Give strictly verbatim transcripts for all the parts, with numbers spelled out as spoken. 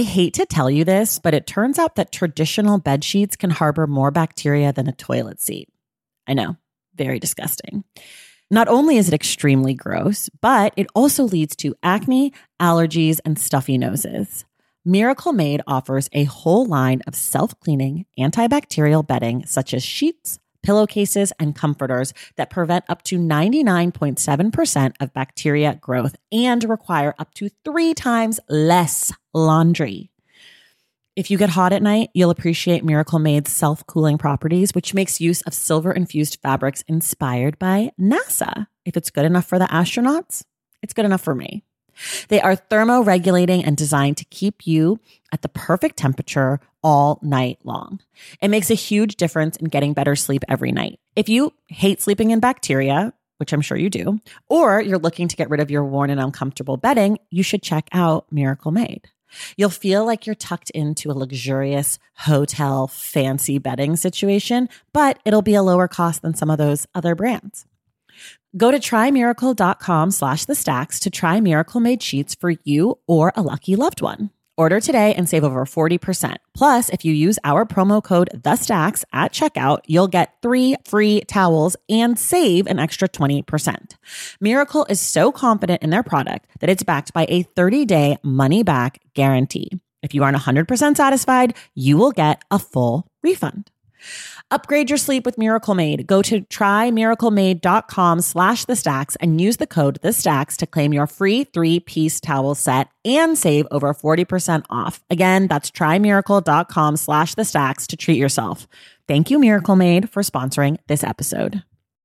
I hate to tell you this, but it turns out that traditional bed sheets can harbor more bacteria than a toilet seat. I know, very disgusting. Not only is it extremely gross, but it also leads to acne, allergies, and stuffy noses. Miracle Made offers a whole line of self-cleaning, antibacterial bedding such as sheets, pillowcases, and comforters that prevent up to ninety-nine point seven percent of bacteria growth and require up to three times less laundry. If you get hot at night, you'll appreciate Miracle Made's self-cooling properties, which makes use of silver-infused fabrics inspired by NASA. If it's good enough for the astronauts, it's good enough for me. They are thermoregulating and designed to keep you at the perfect temperature all night long. It makes a huge difference in getting better sleep every night. If you hate sleeping in bacteria, which I'm sure you do, or you're looking to get rid of your worn and uncomfortable bedding, you should check out Miracle Made. You'll feel like you're tucked into a luxurious hotel fancy bedding situation, but it'll be a lower cost than some of those other brands. Go to trymiracle.com slash the stacks to try Miracle Made sheets for you or a lucky loved one. Order today and save over forty percent. Plus, if you use our promo code THESTACKS at checkout, you'll get three free towels and save an extra twenty percent. Miracle is so confident in their product that it's backed by a thirty-day money-back guarantee. If you aren't one hundred percent satisfied, you will get a full refund. Upgrade your sleep with Miracle Made. Go to trymiraclemade.com slash the stacks and use the code the stacks to claim your free three-piece towel set and save over forty percent off. Again, that's trymiracle.com slash the stacks to treat yourself. Thank you, Miracle Made, for sponsoring this episode.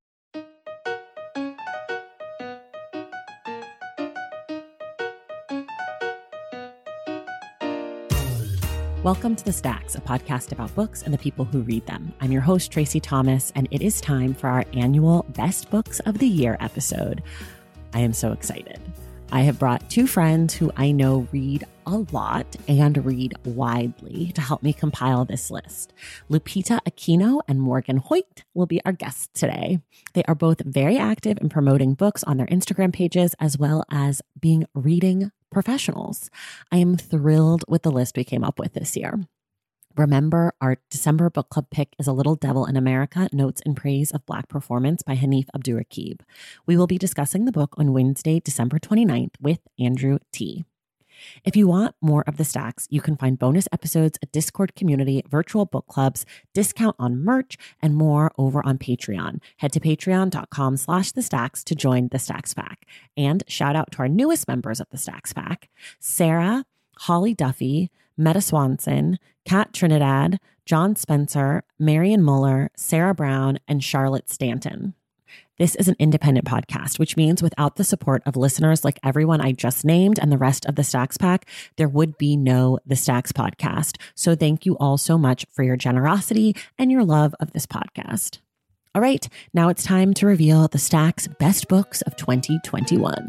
Welcome to The Stacks, a podcast about books and the people who read them. I'm your host, Tracy Thomas, and it is time for our annual Best Books of the Year episode. I am so excited. I have brought two friends who I know read a lot and read widely to help me compile this list. Lupita Aquino and Morgan Hoyt will be our guests today. They are both very active in promoting books on their Instagram pages, as well as being reading professionals. I am thrilled with the list we came up with this year. Remember, our December book club pick is A Little Devil in America, Notes in Praise of Black Performance by Hanif Abdurraqib. We will be discussing the book on Wednesday, December twenty-ninth with Andrew T. If you want more of The Stacks, you can find bonus episodes, a Discord community, virtual book clubs, discount on merch, and more over on Patreon. Head to patreon.com slash The Stacks to join The Stacks Pack. And shout out to our newest members of The Stacks Pack, Sarah, Holly Duffy, Meta Swanson, Kat Trinidad, John Spencer, Marion Muller, Sarah Brown, and Charlotte Stanton. This is an independent podcast, which means without the support of listeners like everyone I just named and the rest of the Stacks Pack, there would be no The Stacks podcast. So thank you all so much for your generosity and your love of this podcast. All right, now it's time to reveal the Stacks best books of twenty twenty-one.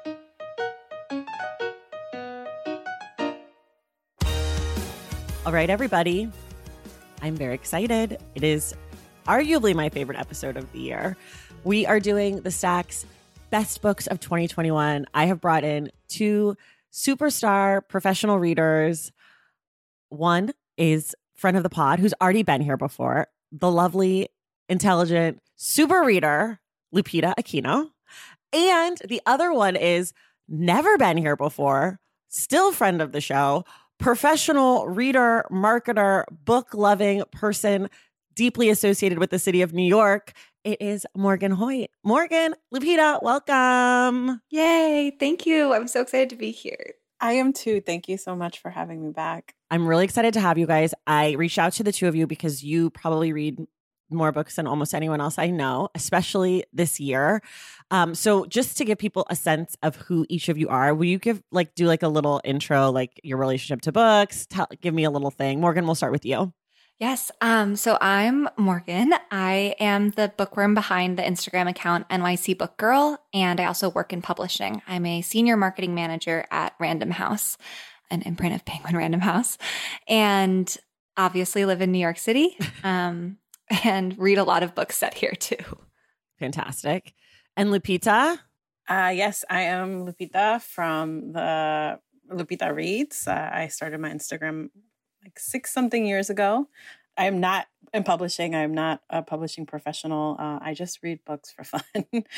All right, everybody, I'm very excited. It is arguably my favorite episode of the year. We are doing the Stacks best books of twenty twenty-one. I have brought in two superstar professional readers. One is friend of the pod who's already been here before, the lovely, intelligent, super reader, Lupita Aquino. And the other one is never been here before, still friend of the show, professional reader, marketer, book-loving person deeply associated with the city of New York. It is Morgan Hoyt. Morgan, Lupita, welcome. Yay. Thank you. I'm so excited to be here. I am too. Thank you so much for having me back. I'm really excited to have you guys. I reached out to the two of you because you probably read more books than almost anyone else I know, especially this year. Um, so just to give people a sense of who each of you are, will you give like do like a little intro, like your relationship to books? Tell, give me a little thing. Morgan, we'll start with you. Yes. Um, so I'm Morgan. I am the bookworm behind the Instagram account N Y C Book Girl, and I also work in publishing. I'm a senior marketing manager at Random House, an imprint of Penguin Random House, and obviously live in New York City um, and read a lot of books set here too. Fantastic. And Lupita? Uh, yes, I am Lupita from the Lupita Reads. Uh, I started my Instagram like six something years ago. I am not in publishing. I'm not a publishing professional. Uh, I just read books for fun.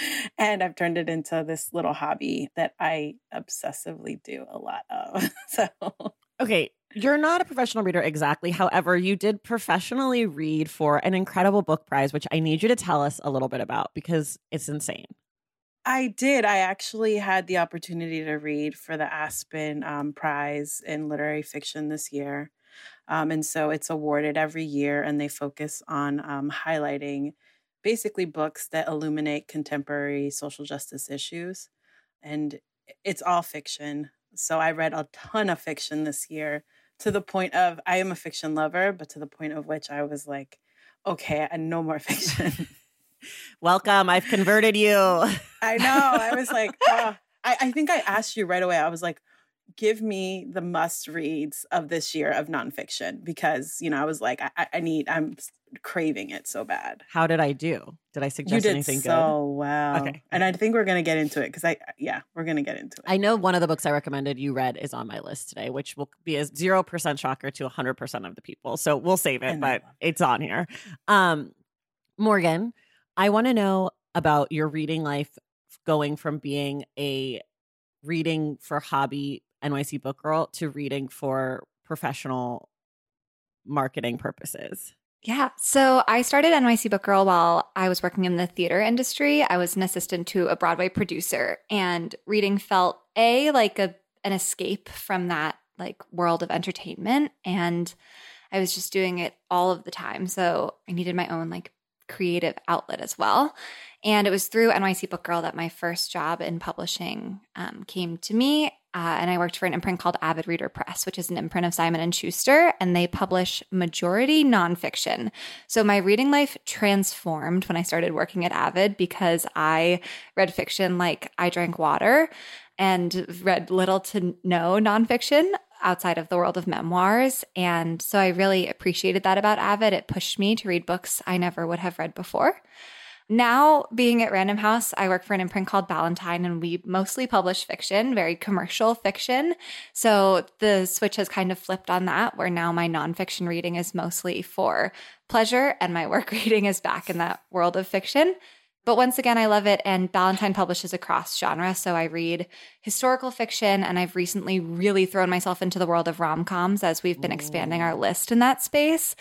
And I've turned it into this little hobby that I obsessively do a lot of. So, okay, you're not a professional reader exactly. However, you did professionally read for an incredible book prize, which I need you to tell us a little bit about because it's insane. I did. I actually had the opportunity to read for the Aspen um, Prize in Literary Fiction this year. Um, and so it's awarded every year, and they focus on um, highlighting basically books that illuminate contemporary social justice issues. And it's all fiction. So I read a ton of fiction this year to the point of, I am a fiction lover, but to the point of which I was like, okay, no more fiction. Welcome. I've converted you. I know. I was like, oh. I, I think I asked you right away. I was like, give me the must reads of this year of nonfiction because, you know, I was like, I, I need, I'm craving it so bad. How did I do? Did I suggest you did anything so good? So well. Okay. And I think we're going to get into it because I, yeah, we're going to get into it. I know one of the books I recommended you read is on my list today, which will be a zero percent shocker to one hundred percent of the people. So we'll save it, but it's on here. Um, Morgan, I want to know about your reading life going from being a reading for hobby N Y C book girl to reading for professional marketing purposes. Yeah. So I started N Y C Book Girl while I was working in the theater industry. I was an assistant to a Broadway producer, and reading felt a like a an escape from that like world of entertainment. And I was just doing it all of the time. So I needed my own like creative outlet as well. And it was through N Y C Book Girl that my first job in publishing um, came to me. Uh, and I worked for an imprint called Avid Reader Press, which is an imprint of Simon and Schuster, and they publish majority nonfiction. So my reading life transformed when I started working at Avid because I read fiction like I drank water and read little to no nonfiction outside of the world of memoirs. And so I really appreciated that about Avid. It pushed me to read books I never would have read before. Now, being at Random House, I work for an imprint called Ballantine, and we mostly publish fiction, very commercial fiction. So the switch has kind of flipped on that, where now my nonfiction reading is mostly for pleasure, and my work reading is back in that world of fiction. But once again, I love it, and Ballantine publishes across genre, so I read historical fiction, and I've recently really thrown myself into the world of rom-coms as we've been expanding our list in that space.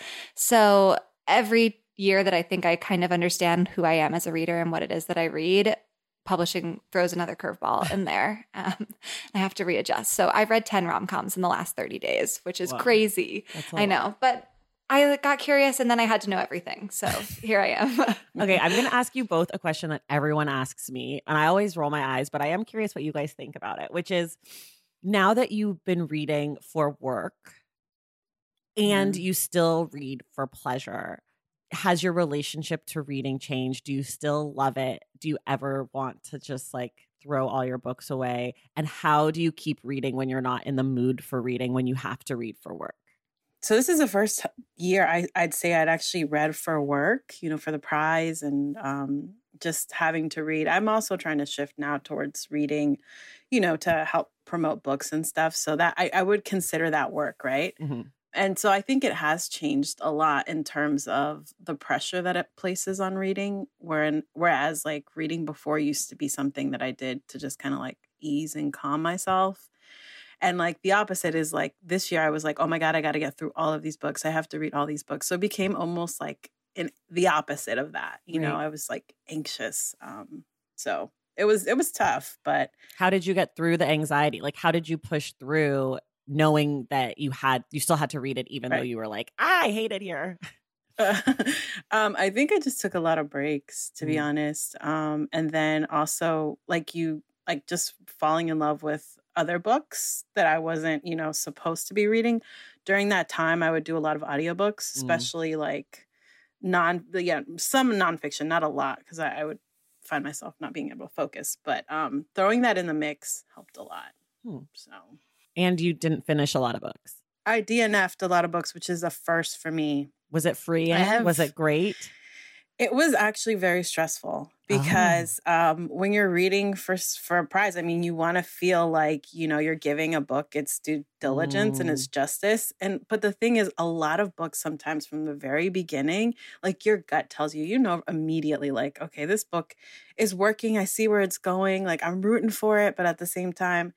So every year that I think I kind of understand who I am as a reader and what it is that I read, publishing throws another curveball in there. Um, I have to readjust. So I've read ten rom-coms in the last thirty days, which is wow. crazy. I know, but I got curious and then I had to know everything. So here I am. Okay, I'm going to ask you both a question that everyone asks me, and I always roll my eyes, but I am curious what you guys think about it, which is now that you've been reading for work and mm. you still read for pleasure, has your relationship to reading changed? Do you still love it? Do you ever want to just like throw all your books away? And how do you keep reading when you're not in the mood for reading, when you have to read for work? So this is the first year I, I'd say I'd actually read for work, you know, for the prize and um, just having to read. I'm also trying to shift now towards reading, you know, to help promote books and stuff. So that I, I would consider that work, right? Mm-hmm. And so I think it has changed a lot in terms of the pressure that it places on reading, wherein, whereas like reading before used to be something that I did to just kind of like ease and calm myself. And like the opposite is like this year I was like, oh my God, I got to get through all of these books. I have to read all these books. So it became almost like in the opposite of that. You right. know, I was like anxious. Um, so it was, it was tough, but. How did you get through the anxiety? Like, how did you push through knowing that you had, you still had to read it, even right. though you were like, ah, I hate it here? Uh, um, I think I just took a lot of breaks, to mm. be honest. Um, and then also like you, like just falling in love with other books that I wasn't, you know, supposed to be reading. During that time, I would do a lot of audiobooks, especially mm. like non, yeah, some nonfiction, not a lot, because I, I would find myself not being able to focus. But um, throwing that in the mix helped a lot. Hmm. So. And you didn't finish a lot of books. I D N F'd a lot of books, which is a first for me. Was it free? Have, was it great? It was actually very stressful because oh. um, when you're reading for for a prize, I mean, you want to feel like, you know, you're giving a book its due diligence mm. and its justice. And but the thing is, a lot of books sometimes from the very beginning, like your gut tells you, you know, immediately, like, okay, this book is working. I see where it's going. Like, I'm rooting for it. But at the same time,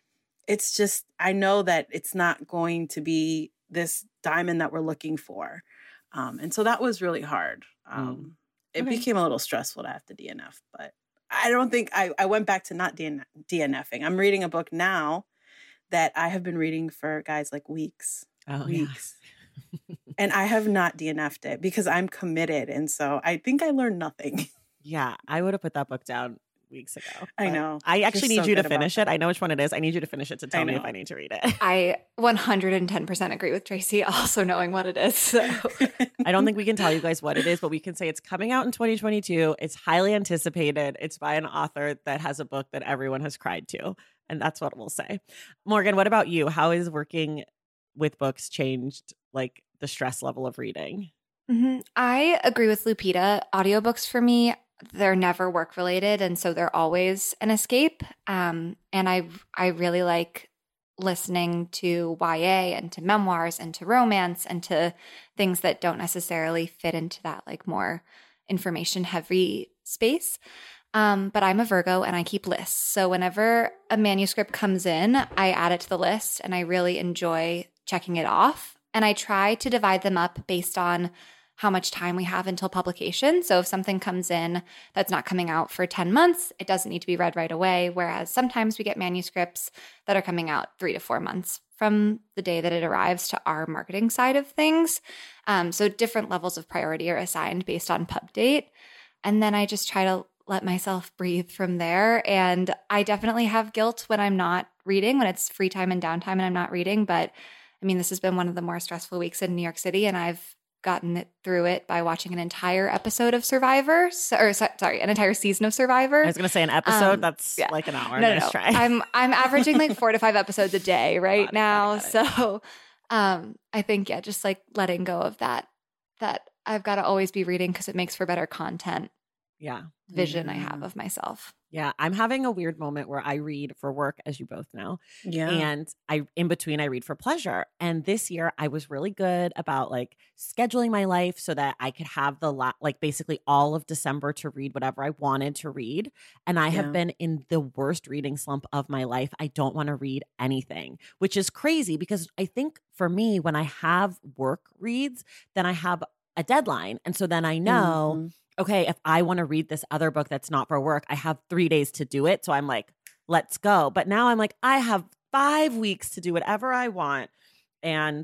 it's just, I know that it's not going to be this diamond that we're looking for. Um, and so that was really hard. Um, mm. It okay. became a little stressful to have to D N F, but I don't think I, I went back to not DNFing. I'm reading a book now that I have been reading for guys like weeks, oh, weeks. Yeah. And I have not D N F'd it because I'm committed. And so I think I learned nothing. Yeah, I would have put that book down weeks ago. I know. I actually You're need so you to finish it. I know which one it is. I need you to finish it to tell I me know. if I need to read it. I one hundred ten percent agree with Tracy, also knowing what it is. So. I don't think we can tell you guys what it is, but we can say it's coming out in twenty twenty-two. It's highly anticipated. It's by an author that has a book that everyone has cried to. And that's what we'll say. Morgan, what about you? How is working with books changed, like, the stress level of reading? Mm-hmm. I agree with Lupita. Audiobooks for me, they're never work related, and so they're always an escape. Um, and I I really like listening to Y A and to memoirs and to romance and to things that don't necessarily fit into that like more information heavy space. Um, but I'm a Virgo and I keep lists. So whenever a manuscript comes in, I add it to the list and I really enjoy checking it off. And I try to divide them up based on how much time we have until publication. So if something comes in that's not coming out for ten months, it doesn't need to be read right away. Whereas sometimes we get manuscripts that are coming out three to four months from the day that it arrives to our marketing side of things. Um, so different levels of priority are assigned based on pub date. And then I just try to let myself breathe from there. And I definitely have guilt when I'm not reading, when it's free time and downtime and I'm not reading. But I mean, this has been one of the more stressful weeks in New York City, and I've gotten it through it by watching an entire episode of Survivor, or sorry, an entire season of Survivor. I was going to say an episode. Um, that's yeah. like an hour. No, no, nice no. try. I'm I'm averaging like four to five episodes a day right got it, now. Got it, got it. So, um, I think yeah, just like letting go of that. That I've got to always be reading because it makes for better content. Yeah, vision mm-hmm. I have of myself. Yeah, I'm having a weird moment where I read for work, as you both know. Yeah. And I in between I read for pleasure. And this year I was really good about like scheduling my life so that I could have the la- like basically all of December to read whatever I wanted to read. And I have Yeah. been in the worst reading slump of my life. I don't want to read anything, which is crazy because I think for me, when I have work reads, then I have a deadline. And so then I know Mm-hmm. okay, if I want to read this other book that's not for work, I have three days to do it. So I'm like, let's go. But now I'm like, I have five weeks to do whatever I want. And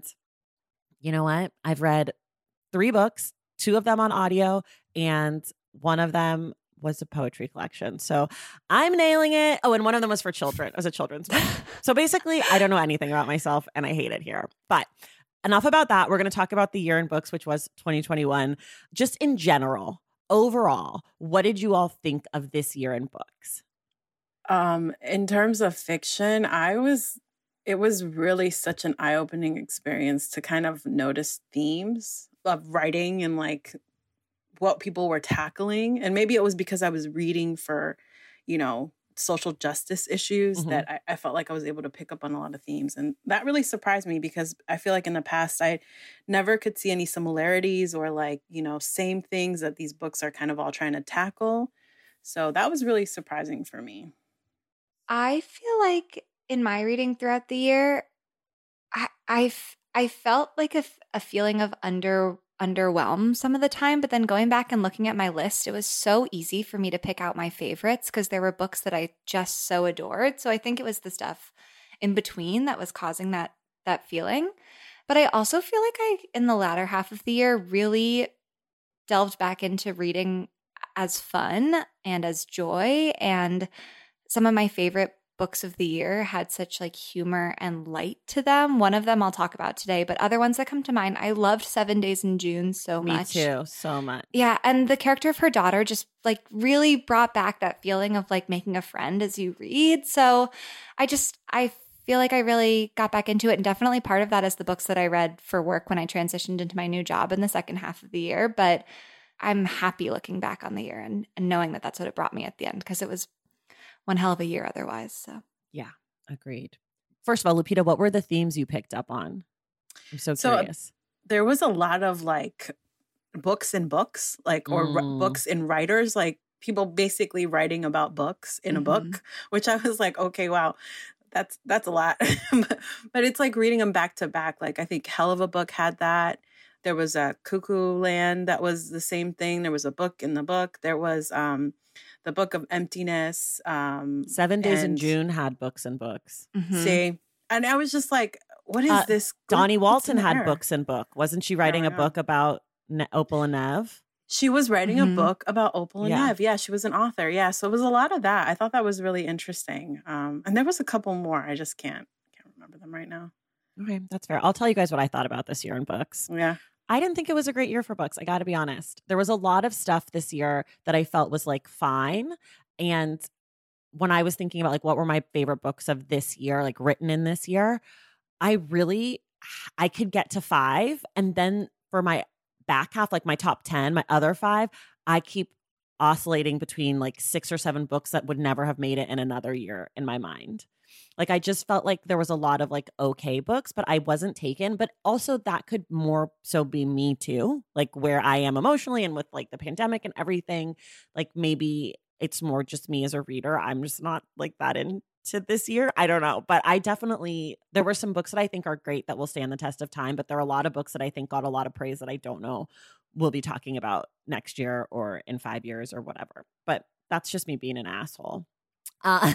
you know what? I've read three books, two of them on audio, and one of them was a poetry collection. So I'm nailing it. Oh, and one of them was for children. It was a children's book. So basically, I don't know anything about myself and I hate it here. But enough about that. We're going to talk about the year in books, which was twenty twenty-one. Just in general, overall, what did you all think of this year in books? Um, in terms of fiction, I was, it was really such an eye-opening experience to kind of notice themes of writing and like what people were tackling. And maybe it was because I was reading for, you know, social justice issues Mhm. that I, I felt like I was able to pick up on a lot of themes. And that really surprised me because I feel like in the past, I never could see any similarities or like, you know, same things that these books are kind of all trying to tackle. So that was really surprising for me. I feel like in my reading throughout the year, I I, f- I felt like a, f- a feeling of under underwhelmed some of the time, but then going back and looking at my list, it was so easy for me to pick out my favorites because there were books that I just so adored. So I think it was the stuff in between that was causing that that feeling. But I also feel like I, in the latter half of the year, really delved back into reading as fun and as joy. And some of my favorite books of the year had such like humor and light to them. One of them I'll talk about today, but other ones that come to mind, I loved Seven Days in June so Me much. Me too, so much. Yeah, and the character of her daughter just like really brought back that feeling of like making a friend as you read. So I just, I feel like I really got back into it, and definitely part of that is the books that I read for work when I transitioned into my new job in the second half of the year. But I'm happy looking back on the year and, and knowing that that's what it brought me at the end, because it was one hell of a year otherwise. So yeah, agreed. First of all, Lupita, what were the themes you picked up on? I'm so, so curious. There was a lot of like books and books, like, or Mm. r- books and writers, like people basically writing about books in Mhm. a book, which I was like, okay, wow, that's that's a lot. but, but it's like reading them back to back. Like I think Hell of a Book had that. There was a Cuckoo Land that was the same thing. There was a book in the book. There was um, the Book of Emptiness. Um, Seven Days in and June had books and books. Mhm. See, and I was just like, what is Uh, this? Donnie What's in Walton the had air? books and book. Wasn't she writing I a know. book about ne- Opal and Nev? She was writing Mhm. a book about Opal and Yeah. Nev. Yeah, she was an author. Yeah, so it was a lot of that. I thought that was really interesting. Um, and there was a couple more. I just can't can't remember them right now. Okay, that's fair. I'll tell you guys what I thought about this year in books. Yeah. I didn't think it was a great year for books. I got to be honest. There was a lot of stuff this year that I felt was like fine. And when I was thinking about like what were my favorite books of this year, like written in this year, I really, I could get to five. And then for my back half, like my top ten, my other five, I keep oscillating between like six or seven books that would never have made it in another year in my mind. Like I just felt like there was a lot of like okay books, but I wasn't taken. But also that could more so be me too, like where I am emotionally and with like the pandemic and everything. Like maybe it's more just me as a reader. I'm just not like that into this year. I don't know. But I definitely, there were some books that I think are great that will stand the test of time. But there are a lot of books that I think got a lot of praise that I don't know we'll be talking about next year or in five years or whatever. But that's just me being an asshole. Uh,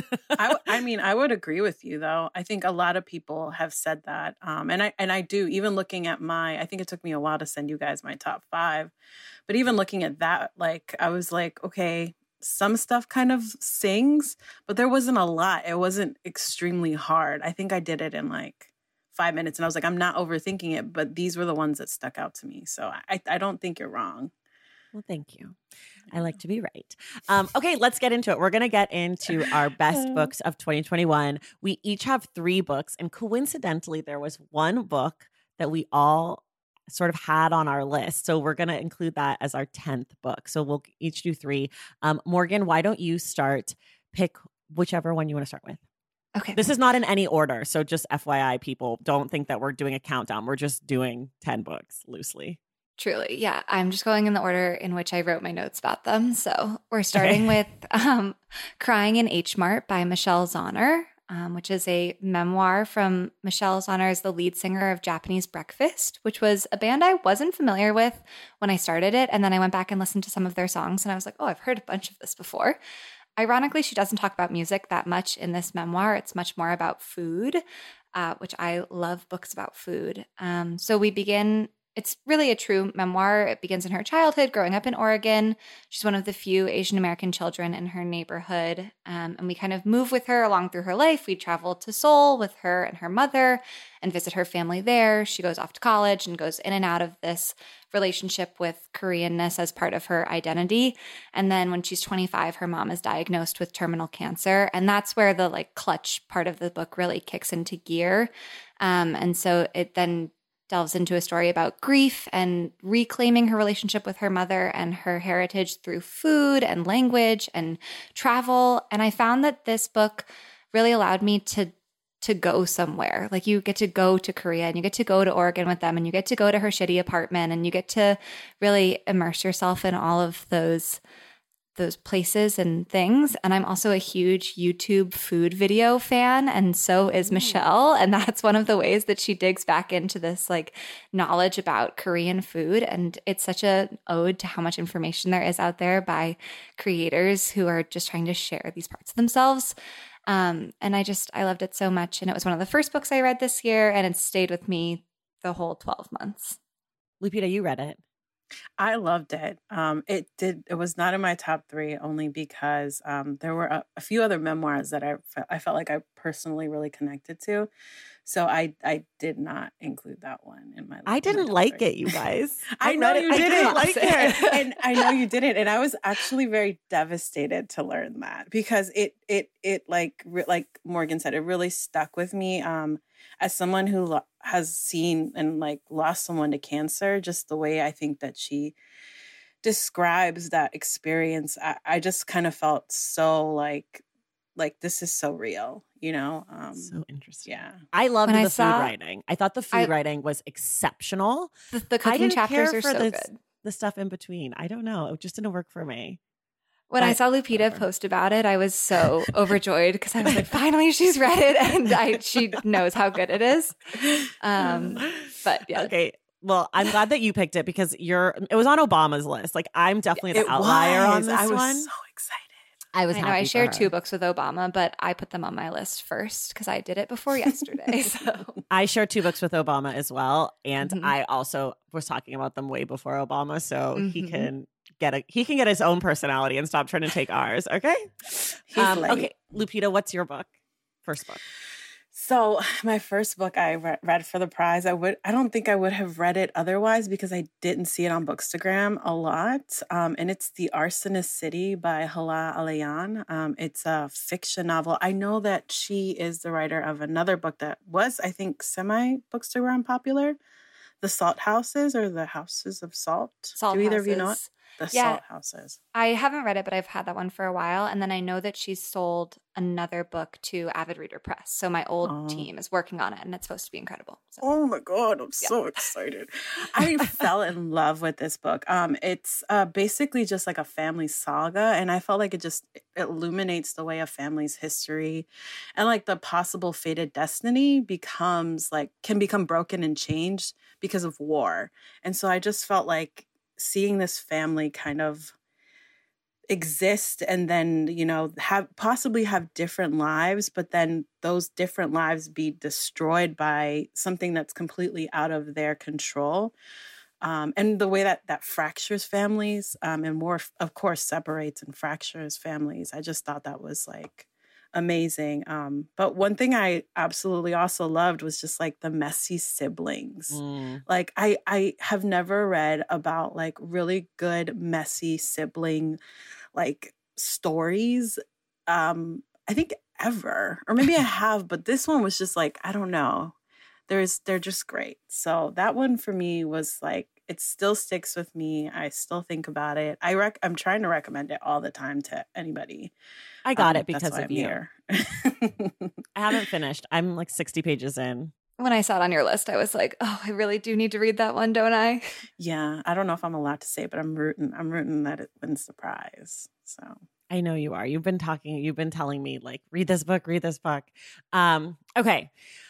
I, I mean, I would agree with you, though. I think a lot of people have said that, um, and I and I do. Even looking at my, I think it took me a while to send you guys my top five, but even looking at that, like I was like, okay, some stuff kind of sings, but there wasn't a lot. It wasn't extremely hard. I think I did it in like five minutes, and I was like, I'm not overthinking it, but these were the ones that stuck out to me. So I, I don't think you're wrong. Well, thank you. I like to be right. Um, okay, let's get into it. We're going to get into our best books of twenty twenty-one. We each have three books, and coincidentally, there was one book that we all sort of had on our list. So we're going to include that as our tenth book. So we'll each do three. Um, Morgan, why don't you start? Pick whichever one you want to start with. Okay. This is not in any order. So just F Y I, people, don't think that we're doing a countdown. We're just doing ten books loosely. Truly. Yeah. I'm just going in the order in which I wrote my notes about them. So we're starting Okay. with um, Crying in H Mart by Michelle Zauner, um, which is a memoir from Michelle Zauner as the lead singer of Japanese Breakfast, which was a band I wasn't familiar with when I started it. And then I went back and listened to some of their songs and I was like, oh, I've heard a bunch of this before. Ironically, she doesn't talk about music that much in this memoir. It's much more about food, uh, which I love books about food. Um, so we begin... It's really a true memoir. It begins in her childhood, growing up in Oregon. She's one of the few Asian American children in her neighborhood. Um, and we kind of move with her along through her life. We travel to Seoul with her and her mother and visit her family there. She goes off to college and goes in and out of this relationship with Koreanness as part of her identity. And then when she's twenty-five, her mom is diagnosed with terminal cancer. And that's where the like clutch part of the book really kicks into gear. Um, and so it then delves into a story about grief and reclaiming her relationship with her mother and her heritage through food and language and travel. And I found that this book really allowed me to to go somewhere. Like you get to go to Korea and you get to go to Oregon with them and you get to go to her shitty apartment and you get to really immerse yourself in all of those those places and things. And I'm also a huge YouTube food video fan. And so is Michelle. And that's one of the ways that she digs back into this like knowledge about Korean food. And it's such a ode to how much information there is out there by creators who are just trying to share these parts of themselves. Um, and I just, I loved it so much. And it was one of the first books I read this year and it stayed with me the whole twelve months. Lupita, you read it. I loved it. Um, it did. It was not in my top three only because um, there were a, a few other memoirs that I fe- I felt like I personally really connected to, so I I did not include that one in my. I didn't like it, you guys. I know you I didn't like it, and I know you didn't, and I was actually very devastated to learn that because it it it like re- like Morgan said, it really stuck with me. Um, as someone who lo- has seen and like lost someone to cancer, just the way I think that she describes that experience, I, I just kind of felt so like, like this is so real, you know? Um, so interesting. Yeah. I loved When the I food saw- writing. I thought the food I- writing was exceptional. The, the I cooking didn't chapters care are for so the, good. the stuff in between. I don't know. It just didn't work for me. When I But saw Lupita whatever. post about it, I was so overjoyed because I was like, finally, she's read it, and I, she knows how good it is. Um, but yeah, Okay. Well, I'm glad that you picked it because you're. It was on Obama's list. Like I'm definitely the It outlier on was. this I was one. so excited. I was. I know happy I for shared her. two books with Obama, but I put them on my list first because I did it before yesterday. So I shared two books with Obama as well, and Mhm. I also was talking about them way before Obama, so he Mhm. can get a he can get his own personality and stop trying to take ours. Okay. He's Um, late. okay, Lupita, what's your book? First book. So my first book I re- read for the prize, I would I don't think I would have read it otherwise because I didn't see it on Bookstagram a lot. Um, and it's The Arsonist City by Hala Alayan. Um, it's a fiction novel. I know that she is the writer of another book that was, I think, semi Bookstagram popular, The Salt Houses or The Houses of Salt. Salt Do either of you know it? Houses. The Yeah. Salt Houses. I haven't read it, but I've had that one for a while. And then I know that she's sold another book to Avid Reader Press. So my old Oh. team is working on it, and it's supposed to be incredible. So. Oh my God, I'm Yeah. so excited. I fell in love with this book. Um, it's uh, basically just like a family saga. And I felt like it just illuminates the way a family's history and like the possible fated destiny becomes like, can become broken and changed because of war. And so I just felt like seeing this family kind of exist and then, you know, have possibly have different lives, but then those different lives be destroyed by something that's completely out of their control. Um, and the way that that fractures families um, and more, of course, separates and fractures families. I just thought that was like amazing. Um, but one thing I absolutely also loved was just like the messy siblings. Mm. Like I, I have never read about like really good messy sibling like stories. Um, I think ever, or maybe I have, but this one was just like, I don't know. There's, they're just great. So that one for me was like, it still sticks with me. I still think about it. I rec- I'm trying to recommend it all the time to anybody. I got Um, it because that's why of I'm you. here. I haven't finished. I'm like sixty pages in. When I saw it on your list, I was like, oh, I really do need to read that one, don't I? Yeah, I don't know if I'm allowed to say, but I'm rooting. I'm rooting that it wins the prize. So I know you are. You've been talking, you've been telling me like, read this book, read this book. Um, okay.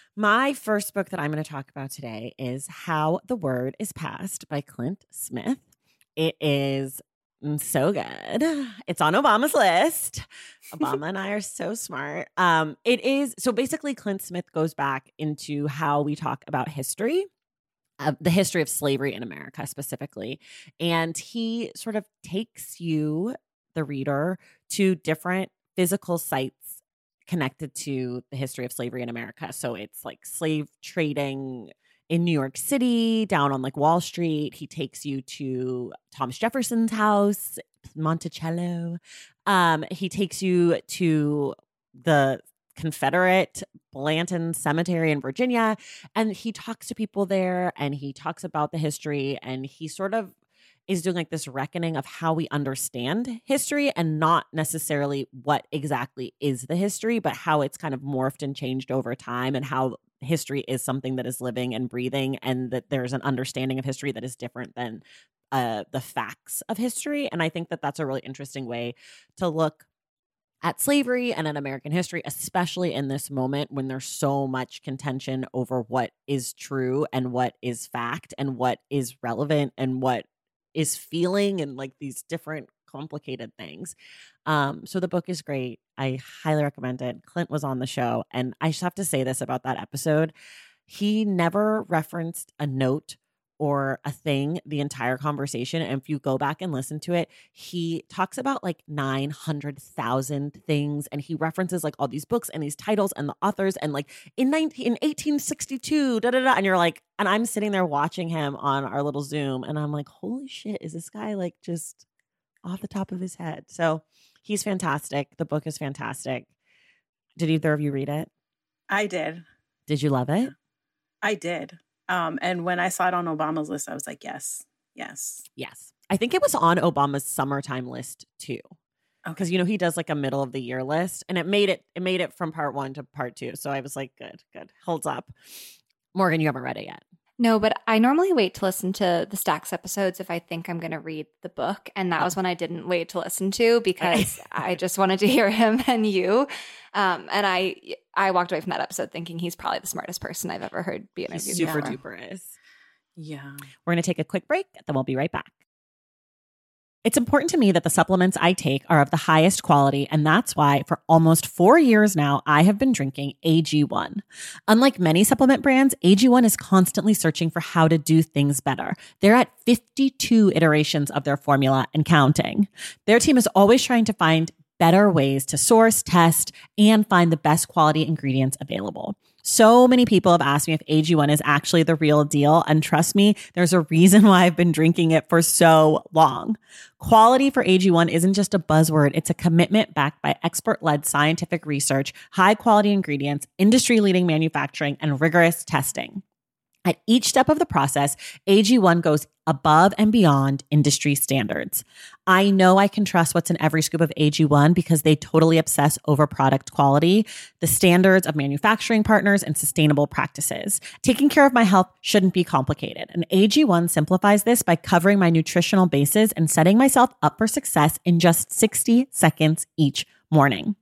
My first book that I'm going to talk about today is How the Word is Passed by Clint Smith. It is mm, so good. It's on Obama's list. Obama and I are so smart. Um, it is so basically Clint Smith goes back into how we talk about history. Uh, the history of slavery in America specifically. And he sort of takes you, the reader, to different physical sites connected to the history of slavery in America. So it's like slave trading in New York City, down on like Wall Street. He takes you to Thomas Jefferson's house, Monticello. Um, he takes you to the Confederate Blanton Cemetery in Virginia, and he talks to people there and he talks about the history, and he sort of is doing like this reckoning of how we understand history and not necessarily what exactly is the history, but how it's kind of morphed and changed over time, and how history is something that is living and breathing, and that there's an understanding of history that is different than uh, the facts of history. And I think that that's a really interesting way to look at slavery and at American history, especially in this moment when there's so much contention over what is true and what is fact and what is relevant and what is feeling, and like these different complicated things. Um, so the book is great. I highly recommend it. Clint was on the show, and I just have to say this about that episode. He never referenced a note or a thing the entire conversation. And if you go back and listen to it, he talks about like nine hundred thousand things, and he references like all these books and these titles and the authors, and like in nineteen in eighteen sixty-two, da da da. And you're like, and I'm sitting there watching him on our little Zoom, and I'm like, holy shit, is this guy like just off the top of his head? So he's fantastic. The book is fantastic. Did either of you read it? I did. Did you love it? I did. Um, and when I saw it on Obama's list, I was like, yes, Yes. Yes. I think it was on Obama's summertime list too. Because, you know, he does like a middle of the year list, and it made it it made it from part one to part two. So I was like, good, good. Holds up. Morgan, you haven't read it yet. No, but I normally wait to listen to the Stacks episodes if I think I'm going to read the book. And that oh. was when I didn't wait to listen to because I just wanted to hear him and you. Um, and I I walked away from that episode thinking he's probably the smartest person I've ever heard be interviewed. He super duper is. Yeah. We're going to take a quick break, then we'll be right back. It's important to me that the supplements I take are of the highest quality, and that's why for almost four years now, I have been drinking A G one. Unlike many supplement brands, A G one is constantly searching for how to do things better. They're at fifty-two iterations of their formula and counting. Their team is always trying to find better ways to source, test, and find the best quality ingredients available. So many people have asked me if A G one is actually the real deal. And trust me, there's a reason why I've been drinking it for so long. Quality for A G one isn't just a buzzword. It's a commitment backed by expert-led scientific research, high-quality ingredients, industry-leading manufacturing, and rigorous testing. At each step of the process, A G one goes above and beyond industry standards. I know I can trust what's in every scoop of A G one because they totally obsess over product quality, the standards of manufacturing partners, and sustainable practices. Taking care of my health shouldn't be complicated, and A G one simplifies this by covering my nutritional bases and setting myself up for success in just sixty seconds each morning.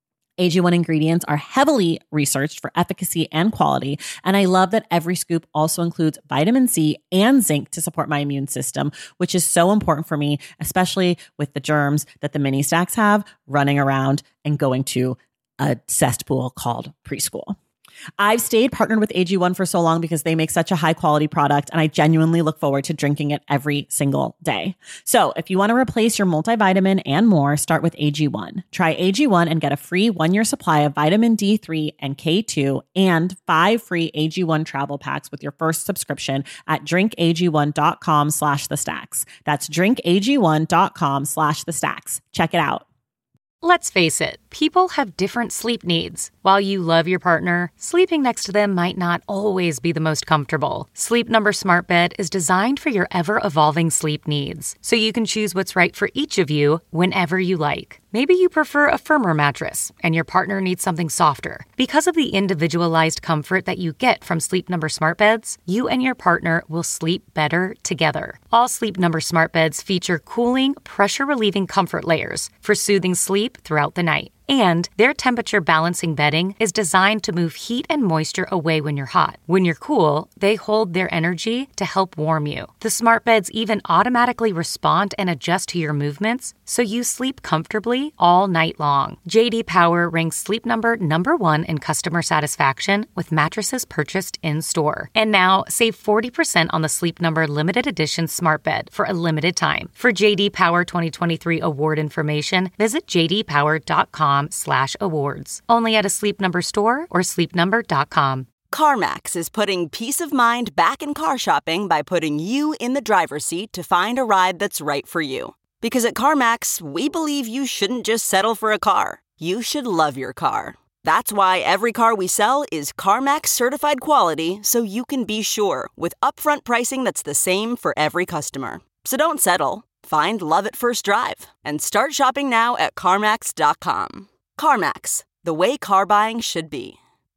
A G one ingredients are heavily researched for efficacy and quality, and I love that every scoop also includes vitamin C and zinc to support my immune system, which is so important for me, especially with the germs that the mini stacks have running around and going to a cesspool called preschool. I've stayed partnered with A G one for so long because they make such a high quality product, and I genuinely look forward to drinking it every single day. So if you want to replace your multivitamin and more, start with A G one. Try A G one and get a free one-year supply of vitamin D three and K two and five free A G one travel packs with your first subscription at drinkag1.com slash the stacks. That's drinkag1.com slash the stacks. Check it out. Let's face it, people have different sleep needs. While you love your partner, sleeping next to them might not always be the most comfortable. Sleep Number Smart Bed is designed for your ever-evolving sleep needs, so you can choose what's right for each of you whenever you like. Maybe you prefer a firmer mattress, and your partner needs something softer. Because of the individualized comfort that you get from Sleep Number Smart Beds, you and your partner will sleep better together. All Sleep Number Smart Beds feature cooling, pressure-relieving comfort layers for soothing sleep throughout the night. And their temperature balancing bedding is designed to move heat and moisture away when you're hot. When you're cool, they hold their energy to help warm you. The smart beds even automatically respond and adjust to your movements, so you sleep comfortably all night long. J D Power ranks Sleep Number number one in customer satisfaction with mattresses purchased in-store. And now, save forty percent on the Sleep Number limited edition smart bed for a limited time. For J D Power twenty twenty-three award information, visit j d power dot com slash awards. Only at a Sleep Number store or sleep number dot com. CarMax is putting peace of mind back in car shopping by putting you in the driver's seat to find a ride that's right for you. Because at CarMax, we believe you shouldn't just settle for a car. You should love your car. That's why every car we sell is CarMax certified quality, so you can be sure with upfront pricing that's the same for every customer. So don't settle. Find love at first drive and start shopping now at CarMax dot com. CarMax, the way car buying should be.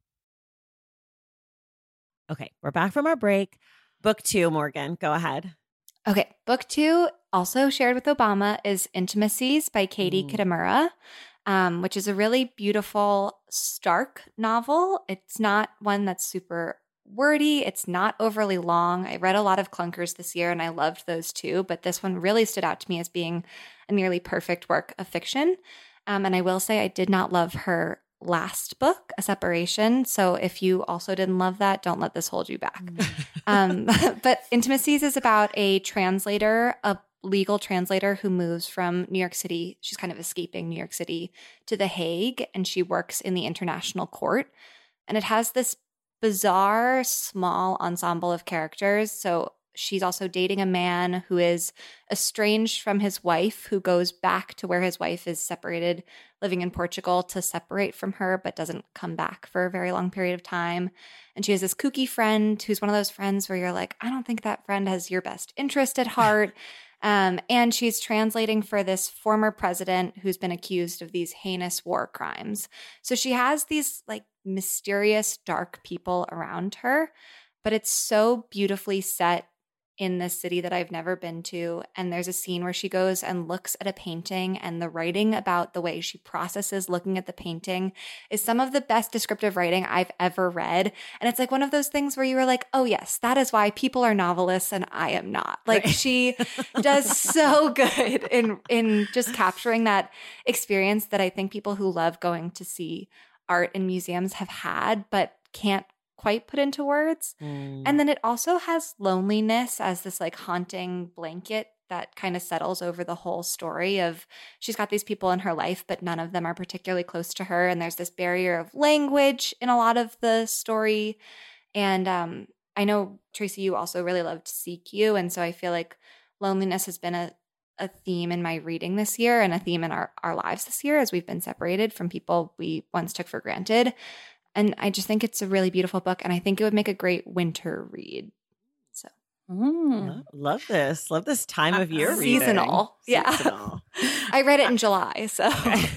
Okay, we're back from our break. Book two, Morgan, go ahead. Okay, book two, also shared with Obama, is Intimacies by Katie mm. Kitamura, um, which is a really beautiful, stark novel. It's not one that's super wordy. It's not overly long. I read a lot of clunkers this year and I loved those too, but this one really stood out to me as being a nearly perfect work of fiction. Um, and I will say I did not love her last book, A Separation. So if you also didn't love that, don't let this hold you back. um, but Intimacies is about a translator, a legal translator who moves from New York City. She's kind of escaping New York City to The Hague, and she works in the international court. And it has this bizarre, small ensemble of characters. So she's also dating a man who is estranged from his wife, who goes back to where his wife is separated, living in Portugal, to separate from her, but doesn't come back for a very long period of time. And she has this kooky friend who's one of those friends where you're like, I don't think that friend has your best interest at heart. Um, and she's translating for this former president who's been accused of these heinous war crimes. So she has these like mysterious, dark people around her, but it's so beautifully set in this city that I've never been to. And there's a scene where she goes and looks at a painting, and the writing about the way she processes looking at the painting is some of the best descriptive writing I've ever read. And it's like one of those things where you were like, oh yes, that is why people are novelists and I am not. Like right. She does so good in, in just capturing that experience that I think people who love going to see art in museums have had, but can't quite put into words. Mm. And then it also has loneliness as this like haunting blanket that kind of settles over the whole story of she's got these people in her life, but none of them are particularly close to her. And there's this barrier of language in a lot of the story. And um, I know, Tracy, you also really loved Seek You. And so I feel like loneliness has been a, a theme in my reading this year and a theme in our, our lives this year as we've been separated from people we once took for granted. And I just think it's a really beautiful book, and I think it would make a great winter read. So, mm. love this, love this time of year. Uh, seasonal, reading. yeah. Seasonal. I read it in July, so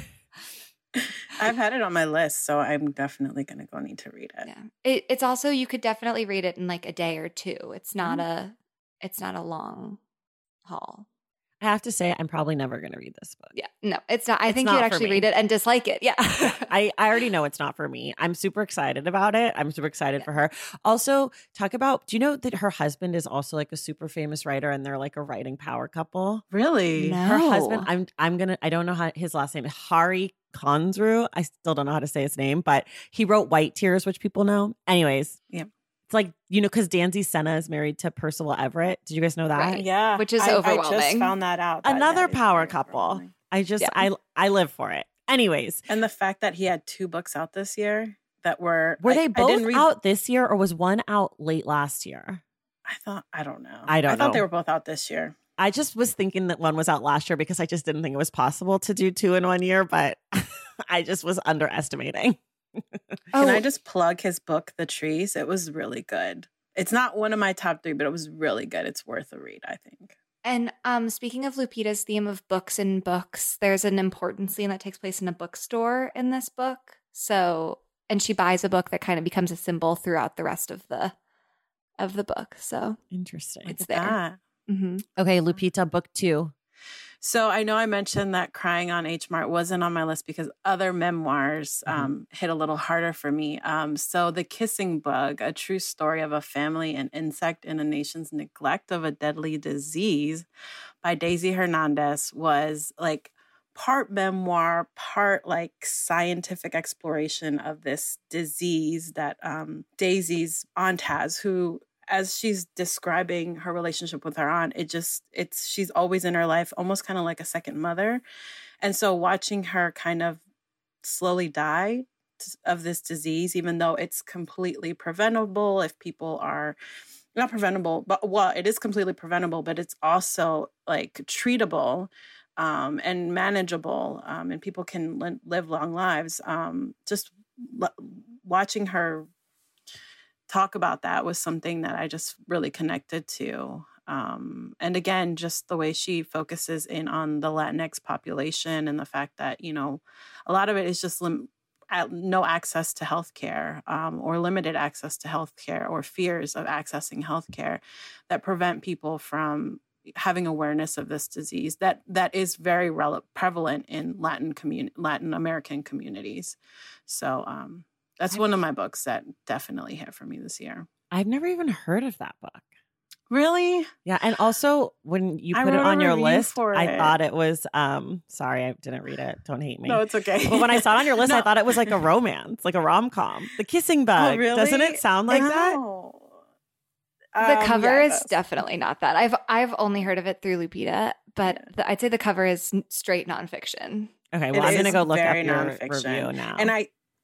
I've had it on my list, so I'm definitely going to go need to read it. Yeah, it, it's also you could definitely read it in like a day or two. It's not mm. a, it's not a long haul. I have to say, I'm probably never going to read this book. Yeah, no, it's not. I it's think not you'd actually read it and dislike it. Yeah. I, I already know it's not for me. I'm super excited about it. I'm super excited yeah. for her. Also, talk about, do you know that her husband is also like a super famous writer and they're like a writing power couple? Really? No. Her husband, I'm I'm going to, I don't know how his last name is, Hari Kondro. I still don't know how to say his name, but he wrote White Tears, which people know. Anyways. Yeah. It's like, you know, because Danzy Senna is married to Percival Everett. Did you guys know that? Right. Yeah. Which is I, overwhelming. I just found that out. That Another power couple. I just, yeah. I I live for it. Anyways. And the fact that he had two books out this year that were. Were I, they both read, out this year or was one out late last year? I thought, I don't know. I don't I know. I thought they were both out this year. I just was thinking that one was out last year because I just didn't think it was possible to do two in one year, but I just was underestimating. Can oh. I just plug his book, The Trees? It was really good. It's not one of my top three, but it was really good. It's worth a read, I think. And um, speaking of Lupita's theme of books and books, there's an important scene that takes place in a bookstore in this book. So, and she buys a book that kind of becomes a symbol throughout the rest of the of the book. So interesting. It's there. Mm-hmm. Okay, Lupita, book two. So I know I mentioned that Crying on H Mart wasn't on my list because other memoirs um, mm-hmm. hit a little harder for me. Um, so The Kissing Bug, a true story of a family and insect in a nation's neglect of a deadly disease by Daisy Hernandez, was like part memoir, part like scientific exploration of this disease that um, Daisy's aunt has, who, as she's describing her relationship with her aunt, it just, it's, she's always in her life, almost kind of like a second mother. And so watching her kind of slowly die of this disease, even though it's completely preventable if people are, not preventable, but well, it is completely preventable, but it's also like treatable um, and manageable um, and people can li- live long lives. Um, just l- watching her talk about that was something that I just really connected to. Um, and again, just the way she focuses in on the Latinx population and the fact that, you know, a lot of it is just lim- no access to healthcare um, or limited access to healthcare or fears of accessing healthcare that prevent people from having awareness of this disease that that is very rele- prevalent in Latin commun- Latin American communities. So, um, That's one of my books that definitely hit for me this year. I've never even heard of that book. Really? Yeah. And also when you put it on your list, I thought it was, um, sorry, I didn't read it. Don't hate me. No, it's okay. But when I saw it on your list, no. I thought it was like a romance, like a rom-com. The Kissing Bug. Oh, really? Doesn't it sound like that? The Um, cover yeah, is definitely not that. I've I've only heard of it through Lupita, but the, I'd say the cover is straight nonfiction. Okay, well, It I'm going to is go look up very your nonfiction. review now. And I,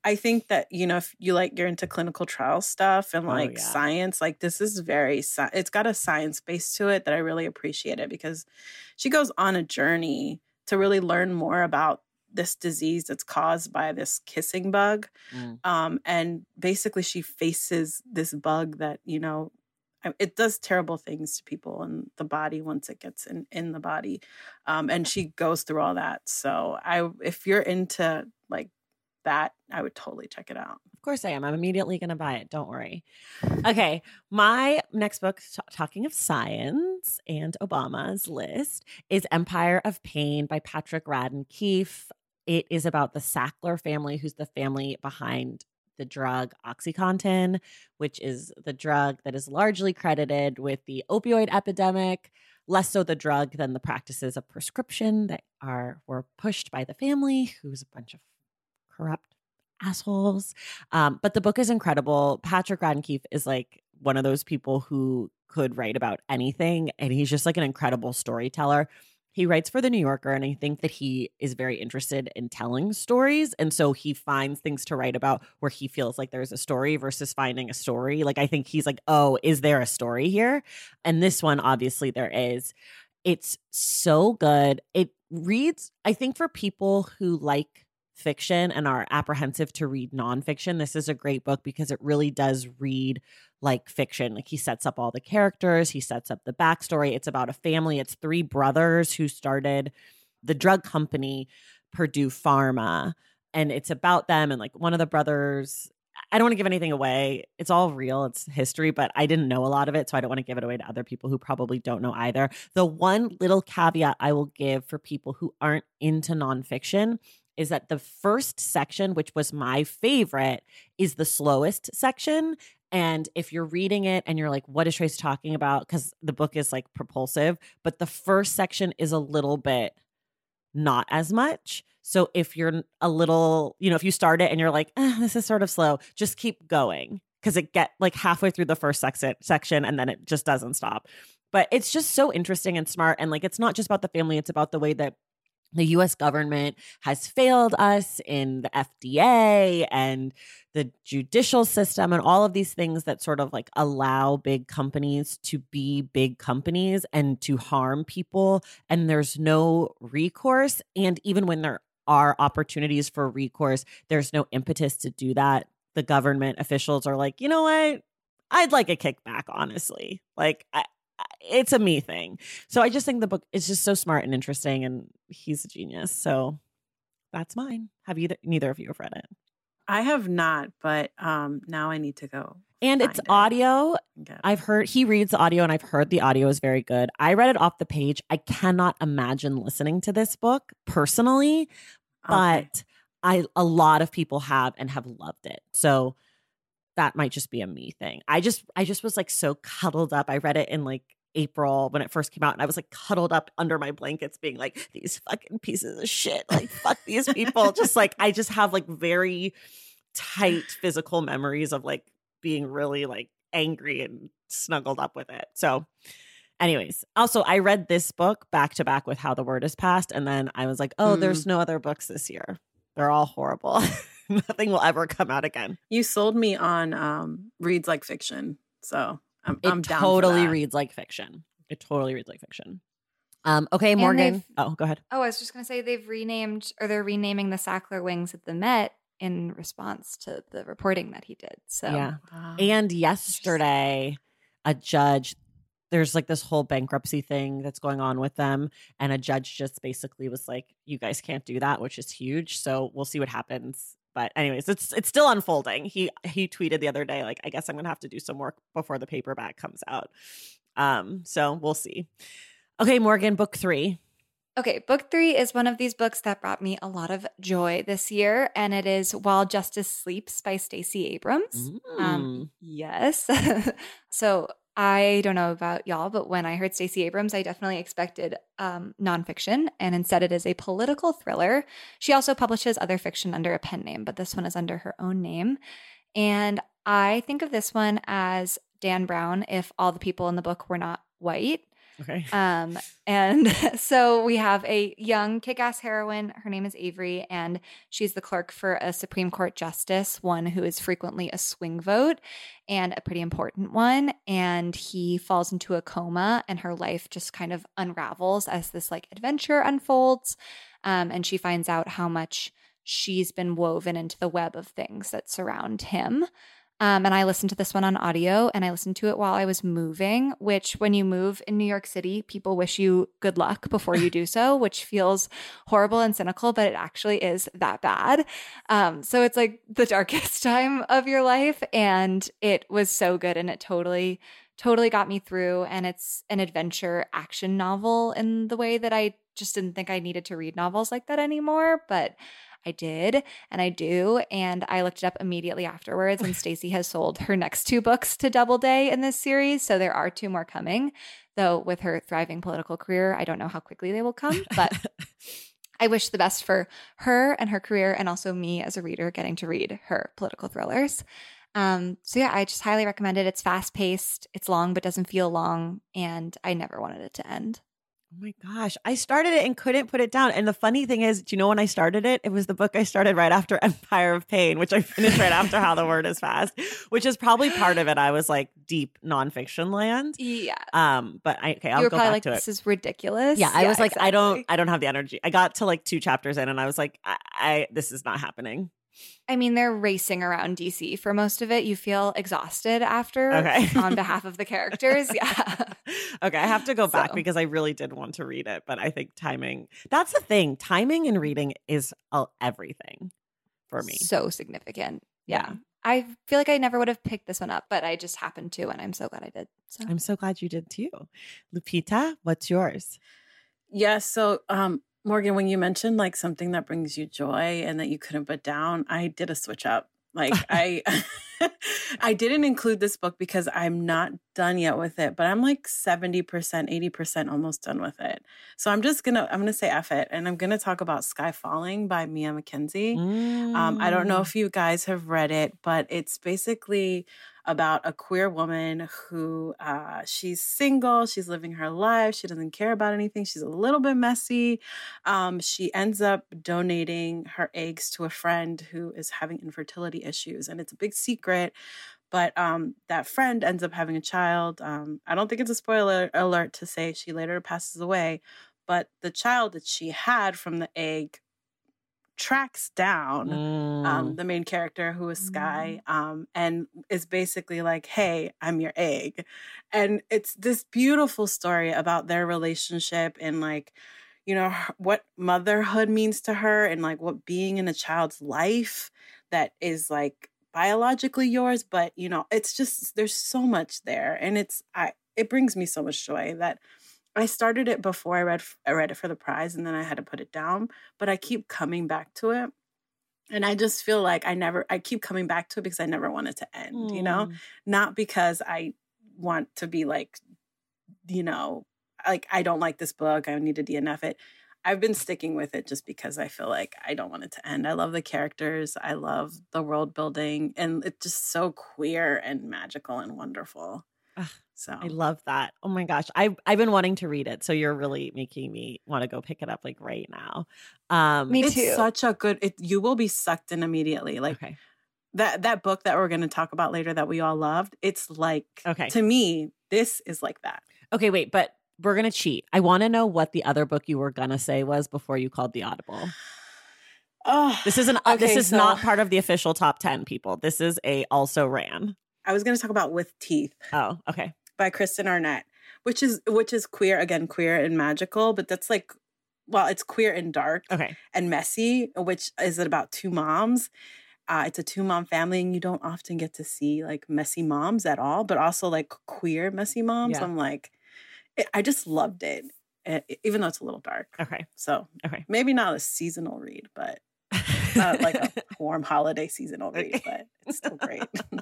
I think that, you know, if you like, you're into clinical trial stuff and like oh, yeah. science, like this is very, it's got a science base to it that I really appreciate it, because she goes on a journey to really learn more about this disease that's caused by this kissing bug. Mm. Um, and basically she faces this bug that, you know, it does terrible things to people in the body once it gets in, in the body. Um, and she goes through all that. So I, if you're into like that, I would totally check it out. Of course I am. I'm immediately going to buy it. Don't worry. Okay. My next book, t- talking of science and Obama's list, is Empire of Pain by Patrick Radden Keefe. It is about the Sackler family, who's the family behind the drug OxyContin, which is the drug that is largely credited with the opioid epidemic, less so the drug than the practices of prescription that are were pushed by the family, who's a bunch of corrupt assholes. Um, but the book is incredible. Patrick Radden Keefe is like one of those people who could write about anything, and he's just like an incredible storyteller. He writes for The New Yorker, and I think that he is very interested in telling stories. And so he finds things to write about where he feels like there's a story versus finding a story. Like, I think he's like, oh, is there a story here? And this one, obviously, there is. It's so good. It reads, I think, for people who like fiction and are apprehensive to read nonfiction, this is a great book because it really does read like fiction. Like, he sets up all the characters, he sets up the backstory. It's about a family. It's three brothers who started the drug company Purdue Pharma, and it's about them. And like one of the brothers, I don't want to give anything away. It's all real. It's history, but I didn't know a lot of it, so I don't want to give it away to other people who probably don't know either. The one little caveat I will give for people who aren't into nonfiction is that the first section, which was my favorite, is the slowest section. And if you're reading it and you're like, what is Trace talking about? Because the book is like propulsive, but the first section is a little bit not as much. So if you're a little, you know, if you start it and you're like, eh, this is sort of slow, just keep going, because it get like halfway through the first sex- section and then it just doesn't stop. But it's just so interesting and smart. And like, it's not just about the family. It's about the way that the U S government has failed us in the F D A and the judicial system and all of these things that sort of like allow big companies to be big companies and to harm people. And there's no recourse. And even when there are opportunities for recourse, there's no impetus to do that. The government officials are like, you know what? I'd like a kickback, honestly. Like, I, it's a me thing. So I just think the book is just so smart and interesting, and he's a genius. So that's mine. Have either neither of you have read it? I have not, but um, now I need to go. And it's it. audio. I've heard he reads the audio, and I've heard the audio is very good. I read it off the page. I cannot imagine listening to this book personally, but okay. I a lot of people have and have loved it. So that might just be a me thing. I just, I just was like so cuddled up. I read it in like April when it first came out, and I was like cuddled up under my blankets being like, these fucking pieces of shit. Like, fuck these people. Just like, I just have like very tight physical memories of like being really like angry and snuggled up with it. So anyways, also I read this book back to back with How the Word Is Passed. And then I was like, oh, mm. there's no other books this year. They're all horrible. Nothing will ever come out again. You sold me on um, reads like fiction. So I'm, it I'm down totally for that. reads like fiction. It totally reads like fiction. Um, okay, Morgan. Oh, go ahead. Oh, I was just going to say they've renamed, or they're renaming the Sackler Wings at the Met in response to the reporting that he did. So yeah. Wow. And yesterday, a judge, there's like this whole bankruptcy thing that's going on with them. And a judge just basically was like, you guys can't do that, which is huge. So we'll see what happens. But anyways, it's it's still unfolding. He he tweeted the other day, like, I guess I'm going to have to do some work before the paperback comes out. Um, so we'll see. Okay, Morgan, book three. Okay, book three is one of these books that brought me a lot of joy this year, and it is While Justice Sleeps by Stacey Abrams. Mm. Um, yes. So I don't know about y'all, but when I heard Stacey Abrams, I definitely expected um, nonfiction, and instead it is a political thriller. She also publishes other fiction under a pen name, but this one is under her own name. And I think of this one as Dan Brown if all the people in the book were not white. Okay. Um, and so we have a young kick-ass heroine. Her name is Avery, and she's the clerk for a Supreme Court justice, one who is frequently a swing vote and a pretty important one. And he falls into a coma, and her life just kind of unravels as this like adventure unfolds. Um, and she finds out how much she's been woven into the web of things that surround him. Um, and I listened to this one on audio, and I listened to it while I was moving, which when you move in New York City, people wish you good luck before you do so, which feels horrible and cynical, but it actually is that bad. Um, so it's like the darkest time of your life. And it was so good. And it totally, totally got me through. And it's an adventure action novel in the way that I just didn't think I needed to read novels like that anymore. But I did, and I do, and I looked it up immediately afterwards, and Stacey has sold her next two books to Doubleday in this series, so there are two more coming, though with her thriving political career, I don't know how quickly they will come, but I wish the best for her and her career, and also me as a reader getting to read her political thrillers. Um, so yeah, I just highly recommend it. It's fast-paced, it's long but doesn't feel long, and I never wanted it to end. Oh my gosh. I started it and couldn't put it down. And the funny thing is, do you know when I started it? It was the book I started right after Empire of Pain, which I finished right after How the Word is Fast, which is probably part of it. I was like deep nonfiction land. Yeah. Um, but I, okay, I'll you were go probably back like, to it. This is ridiculous. Yeah. I yeah, was like, exactly. I don't, I don't have the energy. I got to like two chapters in and I was like, I, I this is not happening. I mean, they're racing around D C for most of it. You feel exhausted after okay. on behalf of the characters. Yeah. Okay. I have to go back So. because I really did want to read it. But I think timing, that's the thing. Timing and reading is uh, everything for me. So significant. Yeah. Yeah. I feel like I never would have picked this one up, but I just happened to, and I'm so glad I did. So I'm so glad you did too. Lupita, what's yours? Yeah. So, um, Morgan, when you mentioned like something that brings you joy and that you couldn't put down, I did a switch up. Like I, I didn't include this book because I'm not done yet with it, but I'm like seventy percent, eighty percent almost done with it. So I'm just going to, I'm going to say F it. And I'm going to talk about Sky Falling by Mia McKenzie. Mm. Um, I don't know if you guys have read it, but it's basically about a queer woman who uh, she's single, she's living her life, she doesn't care about anything, she's a little bit messy. Um, she ends up donating her eggs to a friend who is having infertility issues, and it's a big secret. But um, that friend ends up having a child. Um, I don't think it's a spoiler alert to say she later passes away, but the child that she had from the egg tracks down Mm. um, the main character, who is Sky, um, and is basically like, hey, I'm your egg. And it's this beautiful story about their relationship and like, you know, what motherhood means to her and like what being in a child's life that is like biologically yours. But, you know, it's just, there's so much there. And it's, I, it brings me so much joy that I started it before I read I read it for the prize, and then I had to put it down, but I keep coming back to it. And I just feel like I never, I keep coming back to it because I never want it to end, mm. you know, not because I want to be like, you know, like I don't like this book, I need to D N F it. I've been sticking with it just because I feel like I don't want it to end. I love the characters. I love the world building, and it's just so queer and magical and wonderful. Ugh. So I love that. Oh my gosh. I've, I've been wanting to read it. So you're really making me want to go pick it up like right now. Um, me it's too. such a good, it, you will be sucked in immediately. Like okay. that, that book that we're going to talk about later that we all loved. It's like, okay. to me, this is like that. Okay, wait, but we're going to cheat. I want to know what the other book you were going to say was before you called the Audible. Oh, this is an, uh, okay, this is so, not part of the official top ten, people. This is a also ran. I was going to talk about With Teeth. Oh, okay. By Kristen Arnett, which is which is queer, again, queer and magical, but that's like, well, it's queer and dark okay. and messy, which is about two moms. Uh, it's a two-mom family, and you don't often get to see like messy moms at all, but also like queer messy moms. Yeah. I'm like, it, I just loved it, it, even though it's a little dark. Okay. So okay. maybe not a seasonal read, but not like a warm holiday seasonal read, but it's still great.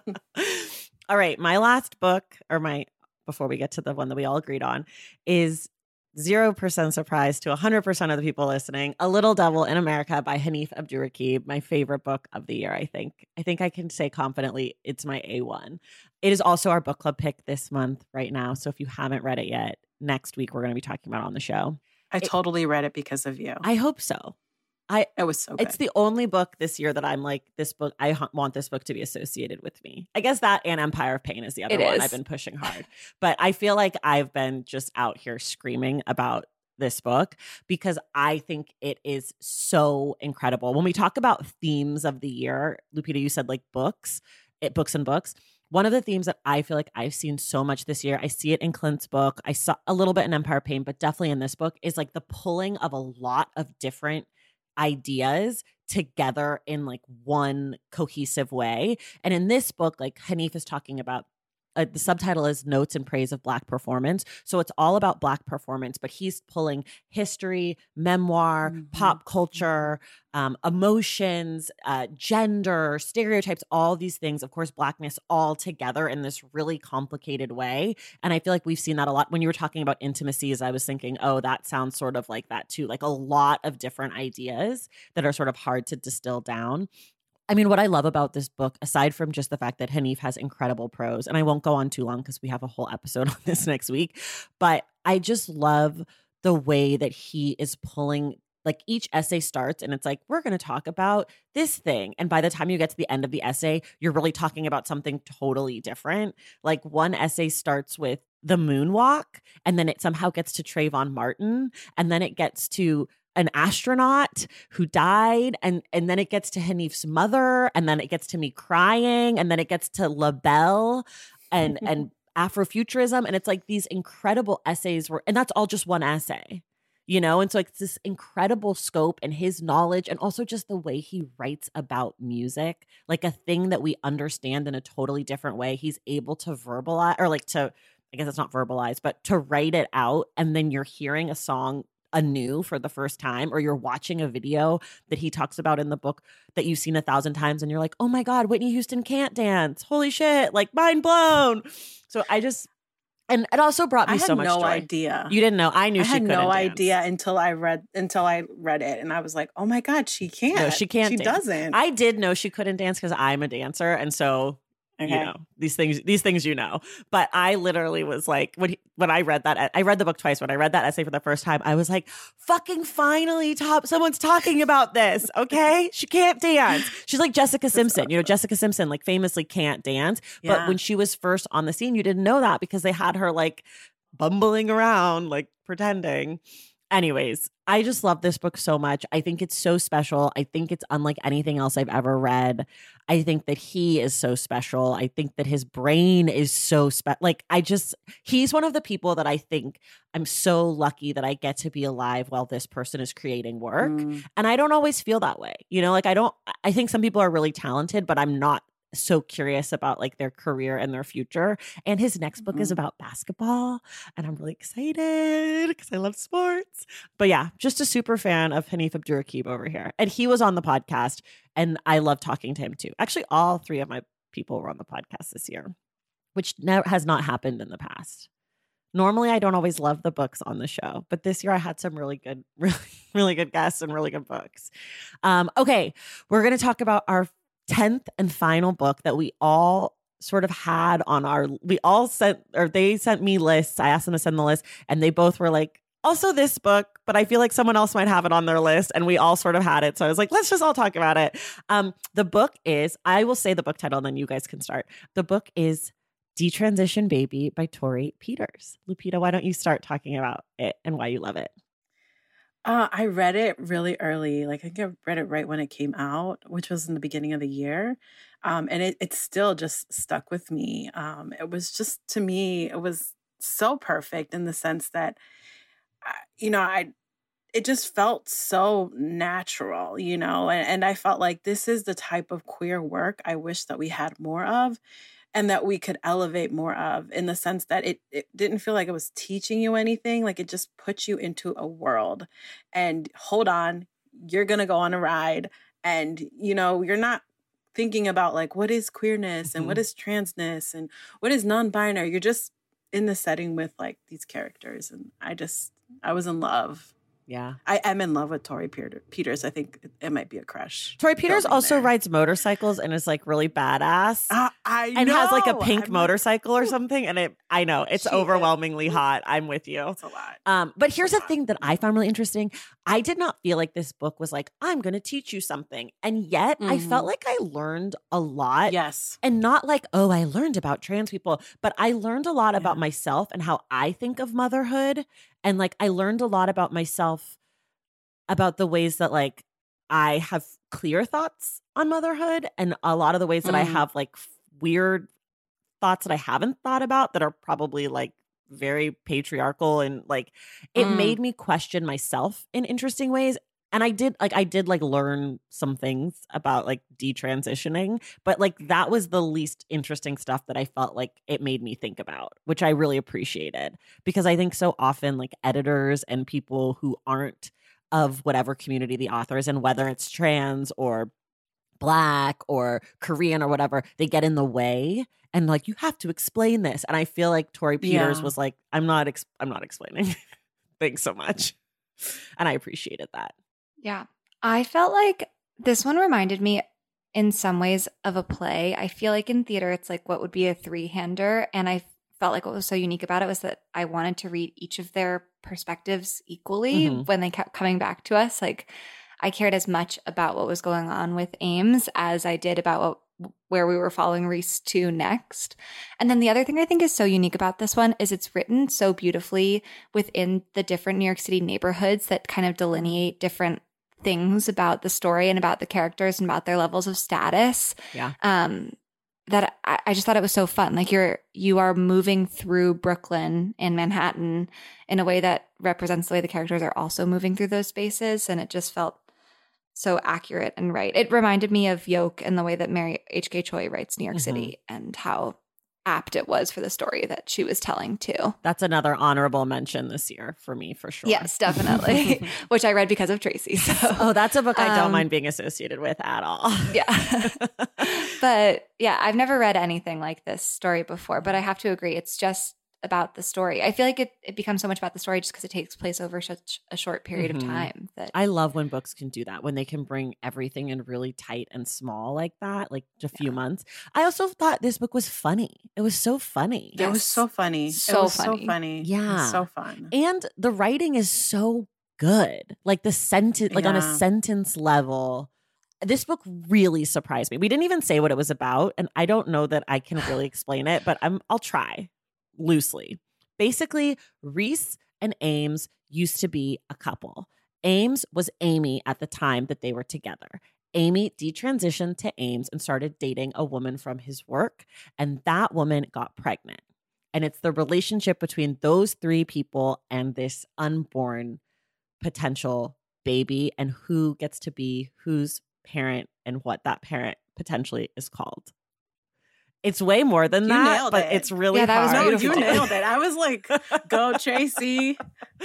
All right. My last book, or my, before we get to the one that we all agreed on, is zero percent surprise to one hundred percent of the people listening, A Little Devil in America by Hanif Abdurraqib, my favorite book of the year, I think. I think I can say confidently it's my A one. It is also our book club pick this month right now. So if you haven't read it yet, next week we're going to be talking about on the show. I it, totally read it because of you. I hope so. I It was so good. It's the only book this year that I'm like, this book, I h- want this book to be associated with me. I guess that and Empire of Pain is the other It one is. I've been pushing hard. But I feel like I've been just out here screaming about this book because I think it is so incredible. When we talk about themes of the year, Lupita, you said like books, it, books and books. One of the themes that I feel like I've seen so much this year, I see it in Clint's book, I saw a little bit in Empire of Pain, but definitely in this book, is like the pulling of a lot of different ideas together in like one cohesive way. And in this book, like Hanif is talking about, uh, the subtitle is Notes in Praise of Black Performance. So it's all about Black performance, but he's pulling history, memoir, Mm-hmm. pop culture, um, emotions, uh, gender, stereotypes, all these things, of course, Blackness, all together in this really complicated way. And I feel like we've seen that a lot. When you were talking about intimacies, I was thinking, oh, that sounds sort of like that too. Like a lot of different ideas that are sort of hard to distill down. I mean, what I love about this book, aside from just the fact that Hanif has incredible prose, and I won't go on too long because we have a whole episode on this next week, but I just love the way that he is pulling, like each essay starts and it's like, we're going to talk about this thing. And by the time you get to the end of the essay, you're really talking about something totally different. Like one essay starts with the moonwalk, and then it somehow gets to Trayvon Martin, and then it gets to an astronaut who died, and and then it gets to Hanif's mother, and then it gets to me crying, and then it gets to LaBelle and and Afrofuturism, and it's like these incredible essays were, and that's all just one essay, you know? And so it's this incredible scope and his knowledge, and also just the way he writes about music, like a thing that we understand in a totally different way. He's able to verbalize, or like to, I guess it's not verbalize, but to write it out, and then you're hearing a song anew for the first time, or you're watching a video that he talks about in the book that you've seen a thousand times and you're like, oh my God, Whitney Houston can't dance. Holy shit, like mind blown. So I just, and it also brought me I had so much no joy. idea. You didn't know. I knew I she had couldn't no dance. idea until I read until I read it, and I was like, "Oh my God, she can't! No, she can't She dance. doesn't." I did know she couldn't dance because I'm a dancer, and so Okay. you know these things. These things you know. But I literally was like, when he, when I read that, I read the book twice. When I read that essay for the first time, I was like, "Fucking finally, top someone's talking about this." Okay, she can't dance. She's like Jessica Simpson. You know, Jessica Simpson like famously can't dance, but Yeah. when she was first on the scene, you didn't know that because they had her like bumbling around, like pretending. Anyways, I just love this book so much. I think it's so special. I think it's unlike anything else I've ever read. I think that he is so special. I think that his brain is so special. Like, I just, he's one of the people that I think I'm so lucky that I get to be alive while this person is creating work. Mm. And I don't always feel that way. You know, like I don't, I think some people are really talented, but I'm not so curious about like their career and their future. And his next book is Mhm. about basketball, and I'm really excited because I love sports. But yeah, just a super fan of Hanif Abdurraqib over here. And he was on the podcast, and I love talking to him too. Actually, all three of my people were on the podcast this year, which never has not happened in the past. Normally, I don't always love the books on the show, but this year I had some really good, really, really good guests and really good books. Um, okay, we're going to talk about our tenth and final book that we all sort of had on our, we all sent, or they sent me lists. I asked them to send the list, and they both were like, also this book, but I feel like someone else might have it on their list, and we all sort of had it. So I was like, let's just all talk about it. Um, the book is, I will say the book title and then you guys can start. The book is Detransition Baby by Torrey Peters. Lupita, why don't you start talking about it and why you love it? Uh, I read it really early. Like I think I read it right when it came out, which was in the beginning of the year. Um, and it, it still just stuck with me. Um, it was just, to me, it was so perfect in the sense that, I, you know, I, it just felt so natural, you know, and, and I felt like this is the type of queer work I wish that we had more of, and that we could elevate more of, in the sense that it, it didn't feel like it was teaching you anything. Like it just puts you into a world, and hold on, you're going to go on a ride, and, you know, you're not thinking about like, what is queerness mm-hmm. and what is transness and what is non-binary. You're just in the setting with like these characters. And I just, I was in love. Yeah. I am in love with Tori Peters. I think it, it might be a crush. Tori Peters also there. rides motorcycles and is like really badass. Uh, I and know. has like a pink I'm motorcycle like, or something. And it, I know it's she overwhelmingly is. hot. I'm with you. It's a lot. Um, but here's a the lot. thing that I found really interesting. I did not feel like this book was like, I'm going to teach you something. And yet mm-hmm. I felt like I learned a lot. Yes. And not like, oh, I learned about trans people, but I learned a lot yeah. about myself and how I think of motherhood. And like, I learned a lot about myself, about the ways that like I have clear thoughts on motherhood, and a lot of the ways that mm. I have like f- weird thoughts that I haven't thought about that are probably like very patriarchal, and like it mm. made me question myself in interesting ways. And I did like I did like learn some things about like detransitioning, but like that was the least interesting stuff that I felt like it made me think about, which I really appreciated, because I think so often like editors and people who aren't of whatever community the author is in, whether it's trans or Black or Korean or whatever, they get in the way and like, you have to explain this. And I feel like Tori Peters yeah. was like, I'm not, ex- I'm not explaining. Thanks so much. And I appreciated that. Yeah. I felt like this one reminded me in some ways of a play. I feel like in theater, it's like what would be a three-hander. And I felt like what was so unique about it was that I wanted to read each of their perspectives equally mm-hmm. when they kept coming back to us. Like I cared as much about what was going on with Ames as I did about what, where we were following Reese to next. And then the other thing I think is so unique about this one is it's written so beautifully within the different New York City neighborhoods that kind of delineate different things about the story and about the characters and about their levels of status. Yeah. Um, that I, I just thought it was so fun. Like you're, you are moving through Brooklyn and Manhattan in a way that represents the way the characters are also moving through those spaces. And it just felt so accurate and right. It reminded me of Yoke and the way that Mary H K Choi writes New York mm-hmm. City and how apt it was for the story that she was telling too. That's another honorable mention this year for me, for sure. Yes, definitely. Which I read because of Tracy. So. Oh, that's a book I don't um, mind being associated with at all. Yeah. But yeah, I've never read anything like this story before, but I have to agree. It's just about the story. I feel like it, it becomes so much about the story just because it takes place over such a short period mm-hmm. of time. That I love when books can do that, when they can bring everything in really tight and small like that, like a few yeah. months. I also thought this book was funny. It was so funny. Yes. It was so funny. So it was funny. so funny. Yeah. So fun. And the writing is so good. Like the sentence, like yeah. on a sentence level. This book really surprised me. We didn't even say what it was about, and I don't know that I can really explain it, but I'm I'll try. Loosely. Basically, Reese and Ames used to be a couple. Ames was Amy at the time that they were together. Amy detransitioned to Ames and started dating a woman from his work, and that woman got pregnant. And it's the relationship between those three people and this unborn potential baby, and who gets to be whose parent and what that parent potentially is called. It's way more than you that, but it. it's really yeah, that hard. was no, you nailed it. I was like, go Tracy.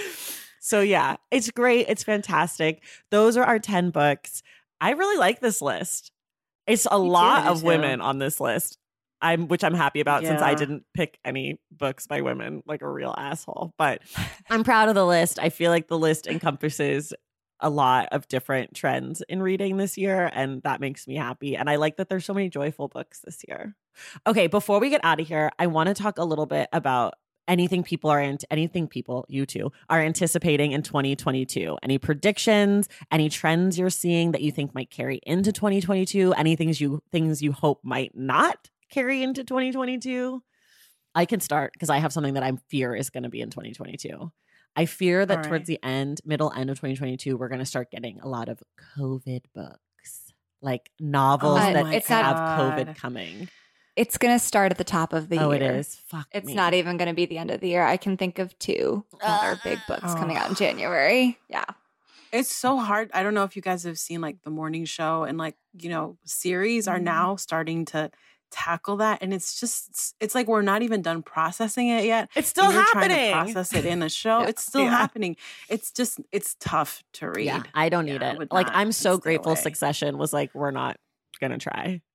So yeah, it's great. It's fantastic. Those are our ten books. I really like this list. It's a Me lot too, of too. women on this list. I'm, which I'm happy about yeah. since I didn't pick any books by women like a real asshole. But I'm proud of the list. I feel like the list encompasses a lot of different trends in reading this year, and that makes me happy. And I like that there's so many joyful books this year. Okay, before we get out of here, I want to talk a little bit about anything people are in, anything people, you two, are anticipating in twenty twenty-two. Any predictions, any trends you're seeing that you think might carry into twenty twenty-two, any things you things you hope might not carry into twenty twenty-two? I can start because I have something that I fear is going to be in twenty twenty-two. I fear that right. towards the end, middle end of twenty twenty-two, we're going to start getting a lot of COVID books, like novels oh, that have COVID coming. It's going to start at the top of the oh, year. Oh, it is? Fuck It's me. not even going to be the end of the year. I can think of two that are big books oh. coming out in January. Yeah. It's so hard. I don't know if you guys have seen like the morning show and like, you know, series are now starting to tackle that. And it's just, it's, it's like we're not even done processing it yet. It's still You're happening. Trying to process it in a show. yeah. It's still yeah. happening. It's just, it's tough to read. Yeah, I don't need yeah, it. Like, I'm so grateful away. Succession was like, we're not going to try.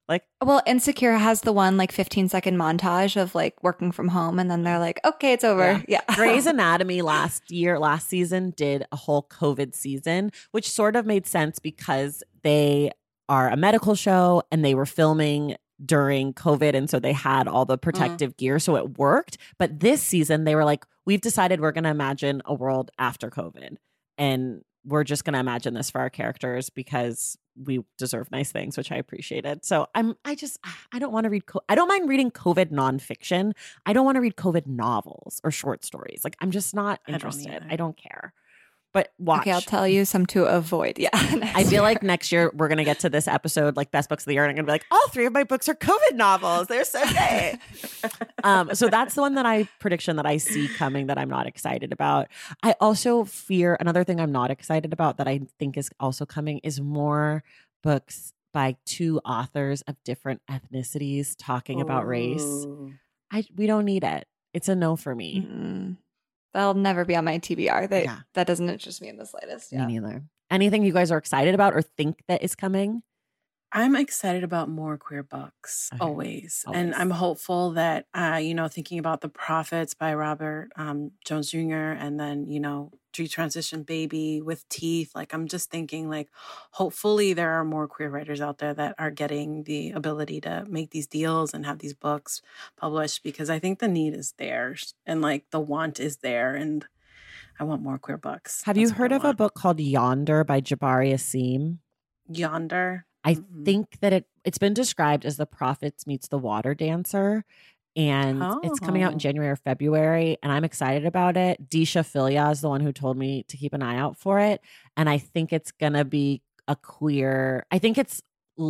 Like, well, Insecure has the one like fifteen second montage of like working from home, and then they're like, okay, it's over. Yeah. Yeah. Grey's Anatomy last year, last season did a whole COVID season, which sort of made sense because they are a medical show and they were filming during COVID. And so they had all the protective mm. gear. So it worked. But this season, they were like, we've decided we're going to imagine a world after COVID. And we're just going to imagine this for our characters because we deserve nice things, which I appreciated. So I'm, I just, I don't want to read, I don't mind reading COVID nonfiction. I don't want to read COVID novels or short stories. Like, I'm just not interested. I don't, I don't care. But watch. Okay, I'll tell you some to avoid. Yeah. I feel like next year we're going to get to this episode, like best books of the year. And I'm going to be like, all three of my books are COVID novels. They're so great. um, so that's the one that I prediction that I see coming that I'm not excited about. I also fear another thing I'm not excited about that I think is also coming is more books by two authors of different ethnicities talking Ooh. About race. I we don't need it. It's a no for me. Mm-mm. That'll never be on my T B R. That yeah. that doesn't interest me in the slightest. Yeah. Me neither. Anything you guys are excited about or think that is coming? I'm excited about more queer books, okay. always. always. And I'm hopeful that, uh, you know, thinking about The Prophets by Robert um, Jones Junior and then, you know, Detransition Baby with Teeth. Like, I'm just thinking, like, hopefully there are more queer writers out there that are getting the ability to make these deals and have these books published because I think the need is there and, like, the want is there. And I want more queer books. Have That's you heard of a book called Yonder by Jabari Asim? Yonder? I think that it, it's been described as The Prophets meets The Water Dancer. And oh. it's coming out in January or February. And I'm excited about it. Disha Filia is the one who told me to keep an eye out for it. And I think it's going to be a queer, I think it's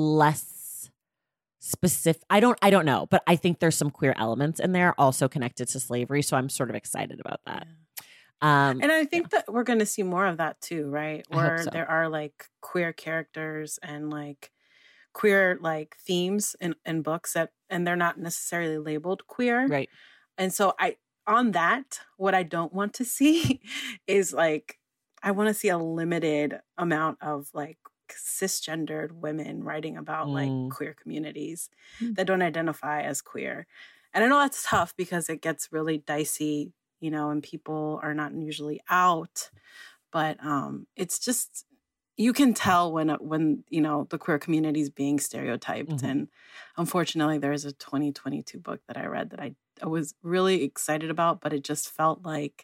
less specific. I don't, I don't know. But I think there's some queer elements in there also connected to slavery. So I'm sort of excited about that. Yeah. Um, and I think yeah. that we're going to see more of that too, right? Where so. there are like queer characters and like queer like themes in, in books that, and they're not necessarily labeled queer. Right. And so I, on that, what I don't want to see is like, I want to see a limited amount of like cisgendered women writing about mm. like queer communities mm. that don't identify as queer. And I know that's tough because it gets really dicey, you know, and people are not usually out, but um, it's just, you can tell when, when you know, the queer community is being stereotyped. Mm-hmm. And unfortunately, there's a twenty twenty-two book that I read that I, I was really excited about, but it just felt like,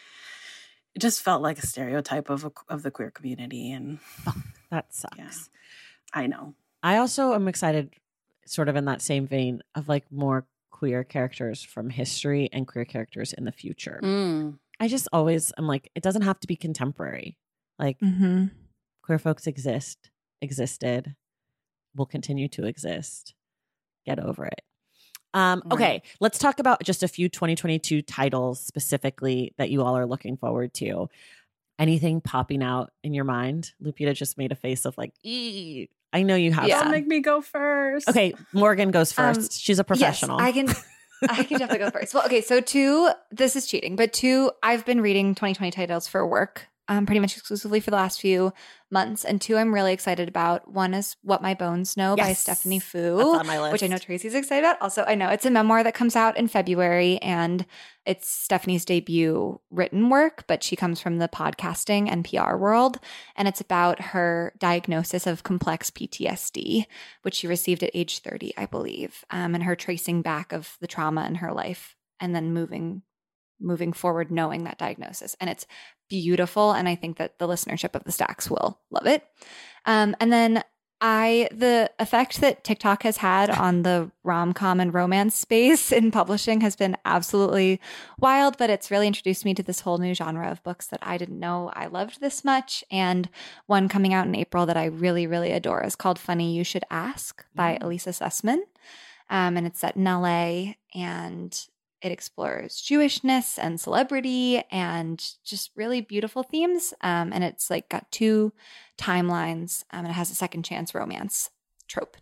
it just felt like a stereotype of, a, of the queer community. And oh, that sucks. Yeah, I know. I also am excited sort of in that same vein of like more queer characters from history and queer characters in the future. Mm. I just always, I'm like, it doesn't have to be contemporary. Like mm-hmm. queer folks exist, existed, will continue to exist. Get over it. Um, right. Okay, let's talk about just a few twenty twenty-two titles specifically that you all are looking forward to. Anything popping out in your mind? Lupita just made a face of like, ee. I know you have. Yeah. Don't make me go first. Okay, Morgan goes first. Um, She's a professional. Yes, I can. I can definitely go first. Well, okay, so two. This is cheating, but two. I've been reading twenty twenty titles for work, um, pretty much exclusively for the last few months, and two I'm really excited about. One is What My Bones Know yes. by Stephanie Fu, That's on my list. which I know Tracy's excited about. Also, I know it's a memoir that comes out in February, and it's Stephanie's debut written work, but she comes from the podcasting and P R world, and it's about her diagnosis of complex P T S D, which she received at age thirty, I believe, um, and her tracing back of the trauma in her life and then moving moving forward knowing that diagnosis. And it's beautiful, and I think that the listenership of the Stacks will love it. Um, and then I, the effect that TikTok has had on the rom-com and romance space in publishing has been absolutely wild, but it's really introduced me to this whole new genre of books that I didn't know I loved this much. And one coming out in April that I really, really adore is called Funny You Should Ask by mm-hmm. Elisa Sussman. Um, and it's set in L A, and it explores Jewishness and celebrity and just really beautiful themes. Um, and it's like got two timelines, um, and it has a second chance romance trope to it.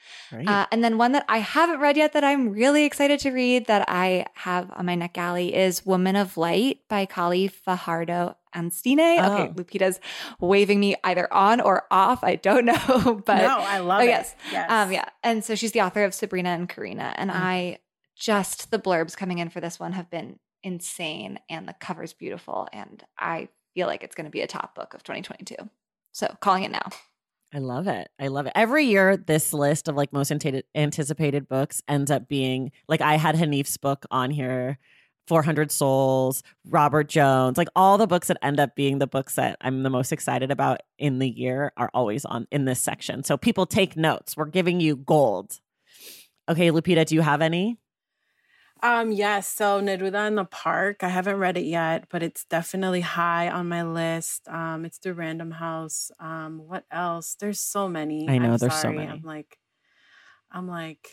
Great. Uh, and then one that I haven't read yet that I'm really excited to read that I have on my NetGalley is Woman of Light by Kali Fajardo Anstine. Oh. Okay, Lupita's waving me either on or off. I don't know, but No, I love oh, it. yes. Yes. Um, yeah. And so she's the author of Sabrina and Karina. And Mm. I just, the blurbs coming in for this one have been insane. And the cover's beautiful. And I feel like it's going to be a top book of twenty twenty-two. So calling it now. I love it. I love it. Every year, this list of like most anta- anticipated books ends up being like I had Hanif's book on here, four hundred Souls, Robert Jones, like all the books that end up being the books that I'm the most excited about in the year are always on in this section. So people take notes. We're giving you gold. Okay, Lupita, do you have any? Um, yes. So Neruda in the Park. I haven't read it yet, but it's definitely high on my list. Um, it's through Random House. Um, what else? There's so many. I know, I'm there's so sorry. many. I'm like, I'm like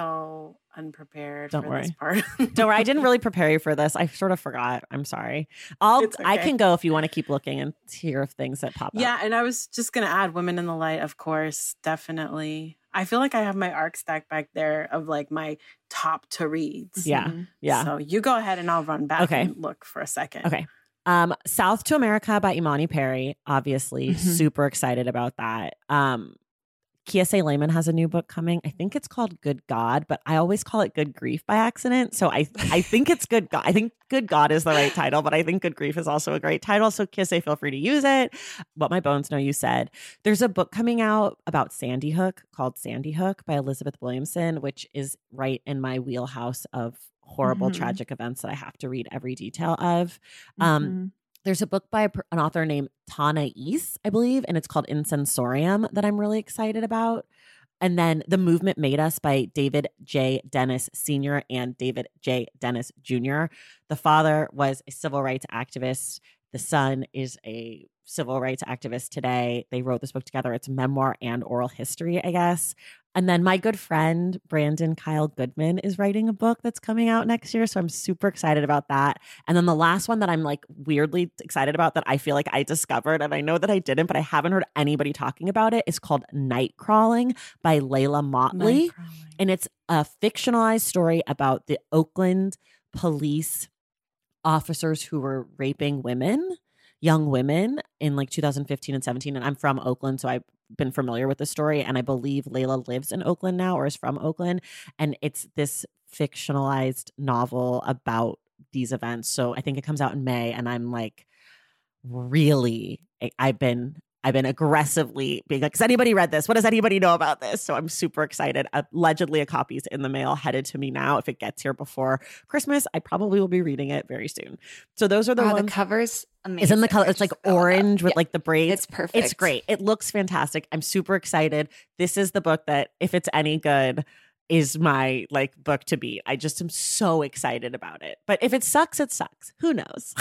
so unprepared Don't for worry. this part. Don't worry. I didn't really prepare you for this. I sort of forgot. I'm sorry. I'll It's I okay. can go if you want to keep looking and hear of things that pop up. Yeah, and I was just gonna add Women in the Light, of course, definitely. I feel like I have my arc stack back there of like my top to reads. Yeah. Mhm. Yeah. So you go ahead and I'll run back Okay. and look for a second. Okay. Um, South to America by Imani Perry. Obviously, Mhm. super excited about that. Um, Kiese Layman has a new book coming. I think it's called Good God, but I always call it Good Grief by accident. So I I think it's Good God. I think Good God is the right title, but I think Good Grief is also a great title. So Kiese, feel free to use it. What My Bones Know You Said. There's a book coming out about Sandy Hook called Sandy Hook by Elizabeth Williamson, which is right in my wheelhouse of horrible, Mhm. tragic events that I have to read every detail of. Um, Mhm. There's a book by a, per- an author named Tana East, I believe, and it's called Incensorium that I'm really excited about. And then The Movement Made Us by David J. Dennis Senior and David J. Dennis Junior The father was a civil rights activist. The son is a civil rights activist today. They wrote this book together. It's memoir and oral history, I guess. And then my good friend, Brandon Kyle Goodman, is writing a book that's coming out next year. So I'm super excited about that. And then the last one that I'm like weirdly excited about that I feel like I discovered, and I know that I didn't, but I haven't heard anybody talking about it, is called Night Crawling by Layla Motley. Nightcrawling. And it's a fictionalized story about the Oakland police officers who were raping women, young women in like two thousand fifteen and seventeen. And I'm from Oakland, so I've been familiar with the story. And I believe Layla lives in Oakland now or is from Oakland. And it's this fictionalized novel about these events. So I think it comes out in May. And I'm like, really, I- I've been I've been aggressively being like, has anybody read this? What does anybody know about this? So I'm super excited. Allegedly, a copy is in the mail headed to me now. If it gets here before Christmas, I probably will be reading it very soon. So those are the Wow, ones. the cover's amazing. It's in the color. I It's like just got that. orange with Yeah, like the braids. It's perfect. It's great. It looks fantastic. I'm super excited. This is the book that, if it's any good, is my like book to beat. I just am so excited about it. But if it sucks, it sucks. Who knows?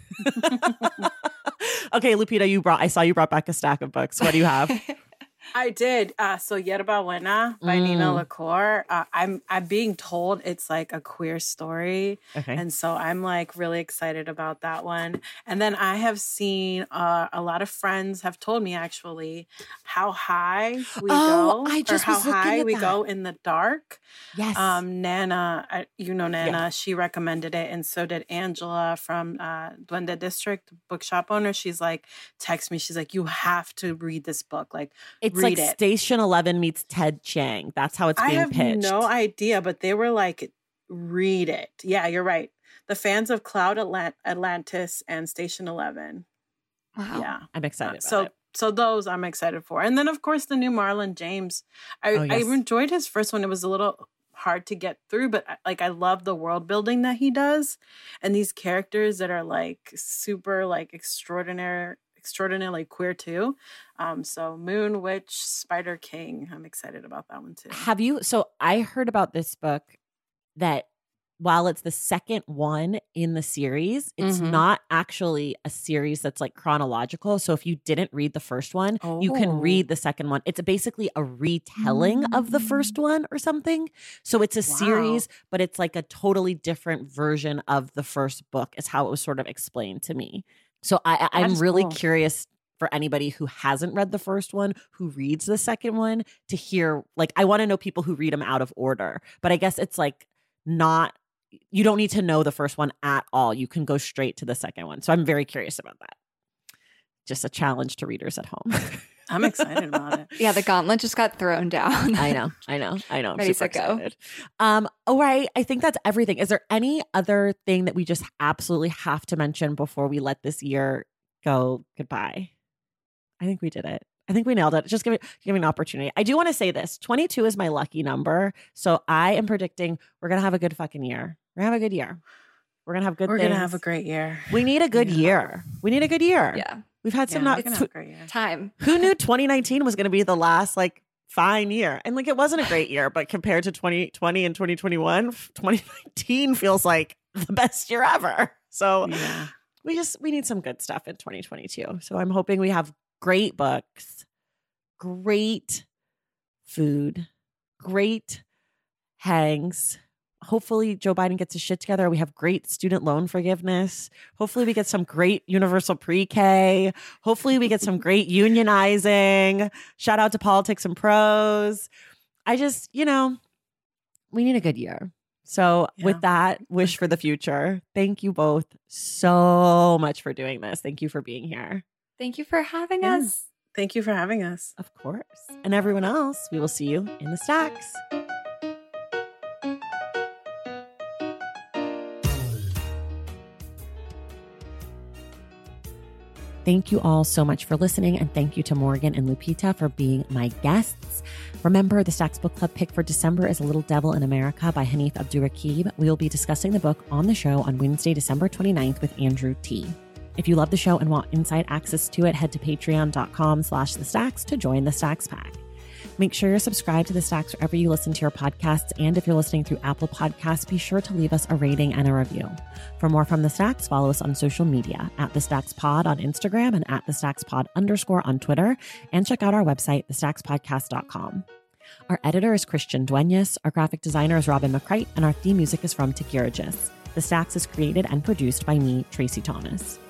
Okay, Lupita, you brought I saw you brought back a stack of books. What do you have? I did. Uh, so Yerba Buena by Nina Mm. LaCour. Uh, I'm I'm being told it's like a queer story, Okay. and so I'm like really excited about that one. And then I have seen uh, a lot of friends have told me actually how high we Oh, go, I just or how was looking high at we that. go in the dark. Yes. Um, Nana, I, you know Nana, Yeah. she recommended it, and so did Angela from uh, Duende District bookshop owner. She's like, text me. She's like, you have to read this book. Like, it's read like it. Station Eleven meets Ted Chiang. That's how it's I being have pitched. no idea, but they were like, read it. Yeah, you're right. The fans of Cloud Atlant- Atlantis and Station Eleven. Wow. Yeah. I'm excited about so it. so those I'm excited for. And then of course the new Marlon James. I, Oh, yes. I enjoyed his first one. It was a little hard to get through, but I- like I love the world building that he does and these characters that are like super like extraordinary extraordinarily queer too. Um so Moon Witch, Spider King. I'm excited about that one too. Have you? So I heard about this book that while it's the second one in the series, it's Mhm. not actually a series that's like chronological. So if you didn't read the first one, you can Oh. read the second one. It's basically a retelling of the first one or something. So it's a Wow. series, but it's like a totally different version of the first book, is how it was sort of explained to me. So I, I- That I'm is really cool. curious for anybody who hasn't read the first one, who reads the second one, to hear, like, I want to know people who read them out of order. But I guess it's like not, you don't need to know the first one at all. You can go straight to the second one. So I'm very curious about that. Just a challenge to readers at home. I'm excited about it. Yeah, the gauntlet just got thrown down. I know, I know, I know. I'm Ready, super set, go. excited. Um, all right, I think that's everything. Is there any other thing that we just absolutely have to mention before we let this year go goodbye? I think we did it. I think we nailed it. Just give me, give me an opportunity. I do want to say this. twenty-two is my lucky number. So I am predicting we're going to have a good fucking year. We're going to have a good year. We're going to have good We're things. going to have a great year. We need a good Yeah. year. We need a good year. Yeah. We've had some Yeah, not. we're gonna have a great year. Time. Who knew twenty nineteen was going to be the last like fine year? And like it wasn't a great year, but compared to twenty twenty and twenty twenty-one, twenty nineteen feels like the best year ever. So Yeah. we just we need some good stuff in twenty twenty-two. So I'm hoping we have great books, great food, great hangs. Hopefully Joe Biden gets his shit together. We have great student loan forgiveness. Hopefully we get some great universal pre-K. Hopefully we get some great unionizing. Shout out to Politics and Prose. I just, you know, we need a good year. So Yeah. with that, wish for the future. Thank you both so much for doing this. Thank you for being here. Thank you for having Yeah. us. Thank you for having us. Of course. And everyone else, we will see you in the stacks. Thank you all so much for listening, and thank you to Morgan and Lupita for being my guests. Remember, the Stacks Book Club pick for December is A Little Devil in America by Hanif Abdurraqib. We will be discussing the book on the show on Wednesday, December twenty-ninth with Andrew T. If you love the show and want inside access to it, head to patreon.com slash the Stacks to join the Stacks Pack. Make sure you're subscribed to the Stacks wherever you listen to your podcasts. And if you're listening through Apple Podcasts, be sure to leave us a rating and a review. For more from the Stacks, follow us on social media at the Stacks Pod on Instagram and at the Stacks Pod underscore on Twitter. And check out our website, the stacks podcast dot com. Our editor is Christian Duenas. Our graphic designer is Robin McCrite. And our theme music is from Takiragis. The Stacks is created and produced by me, Tracy Thomas.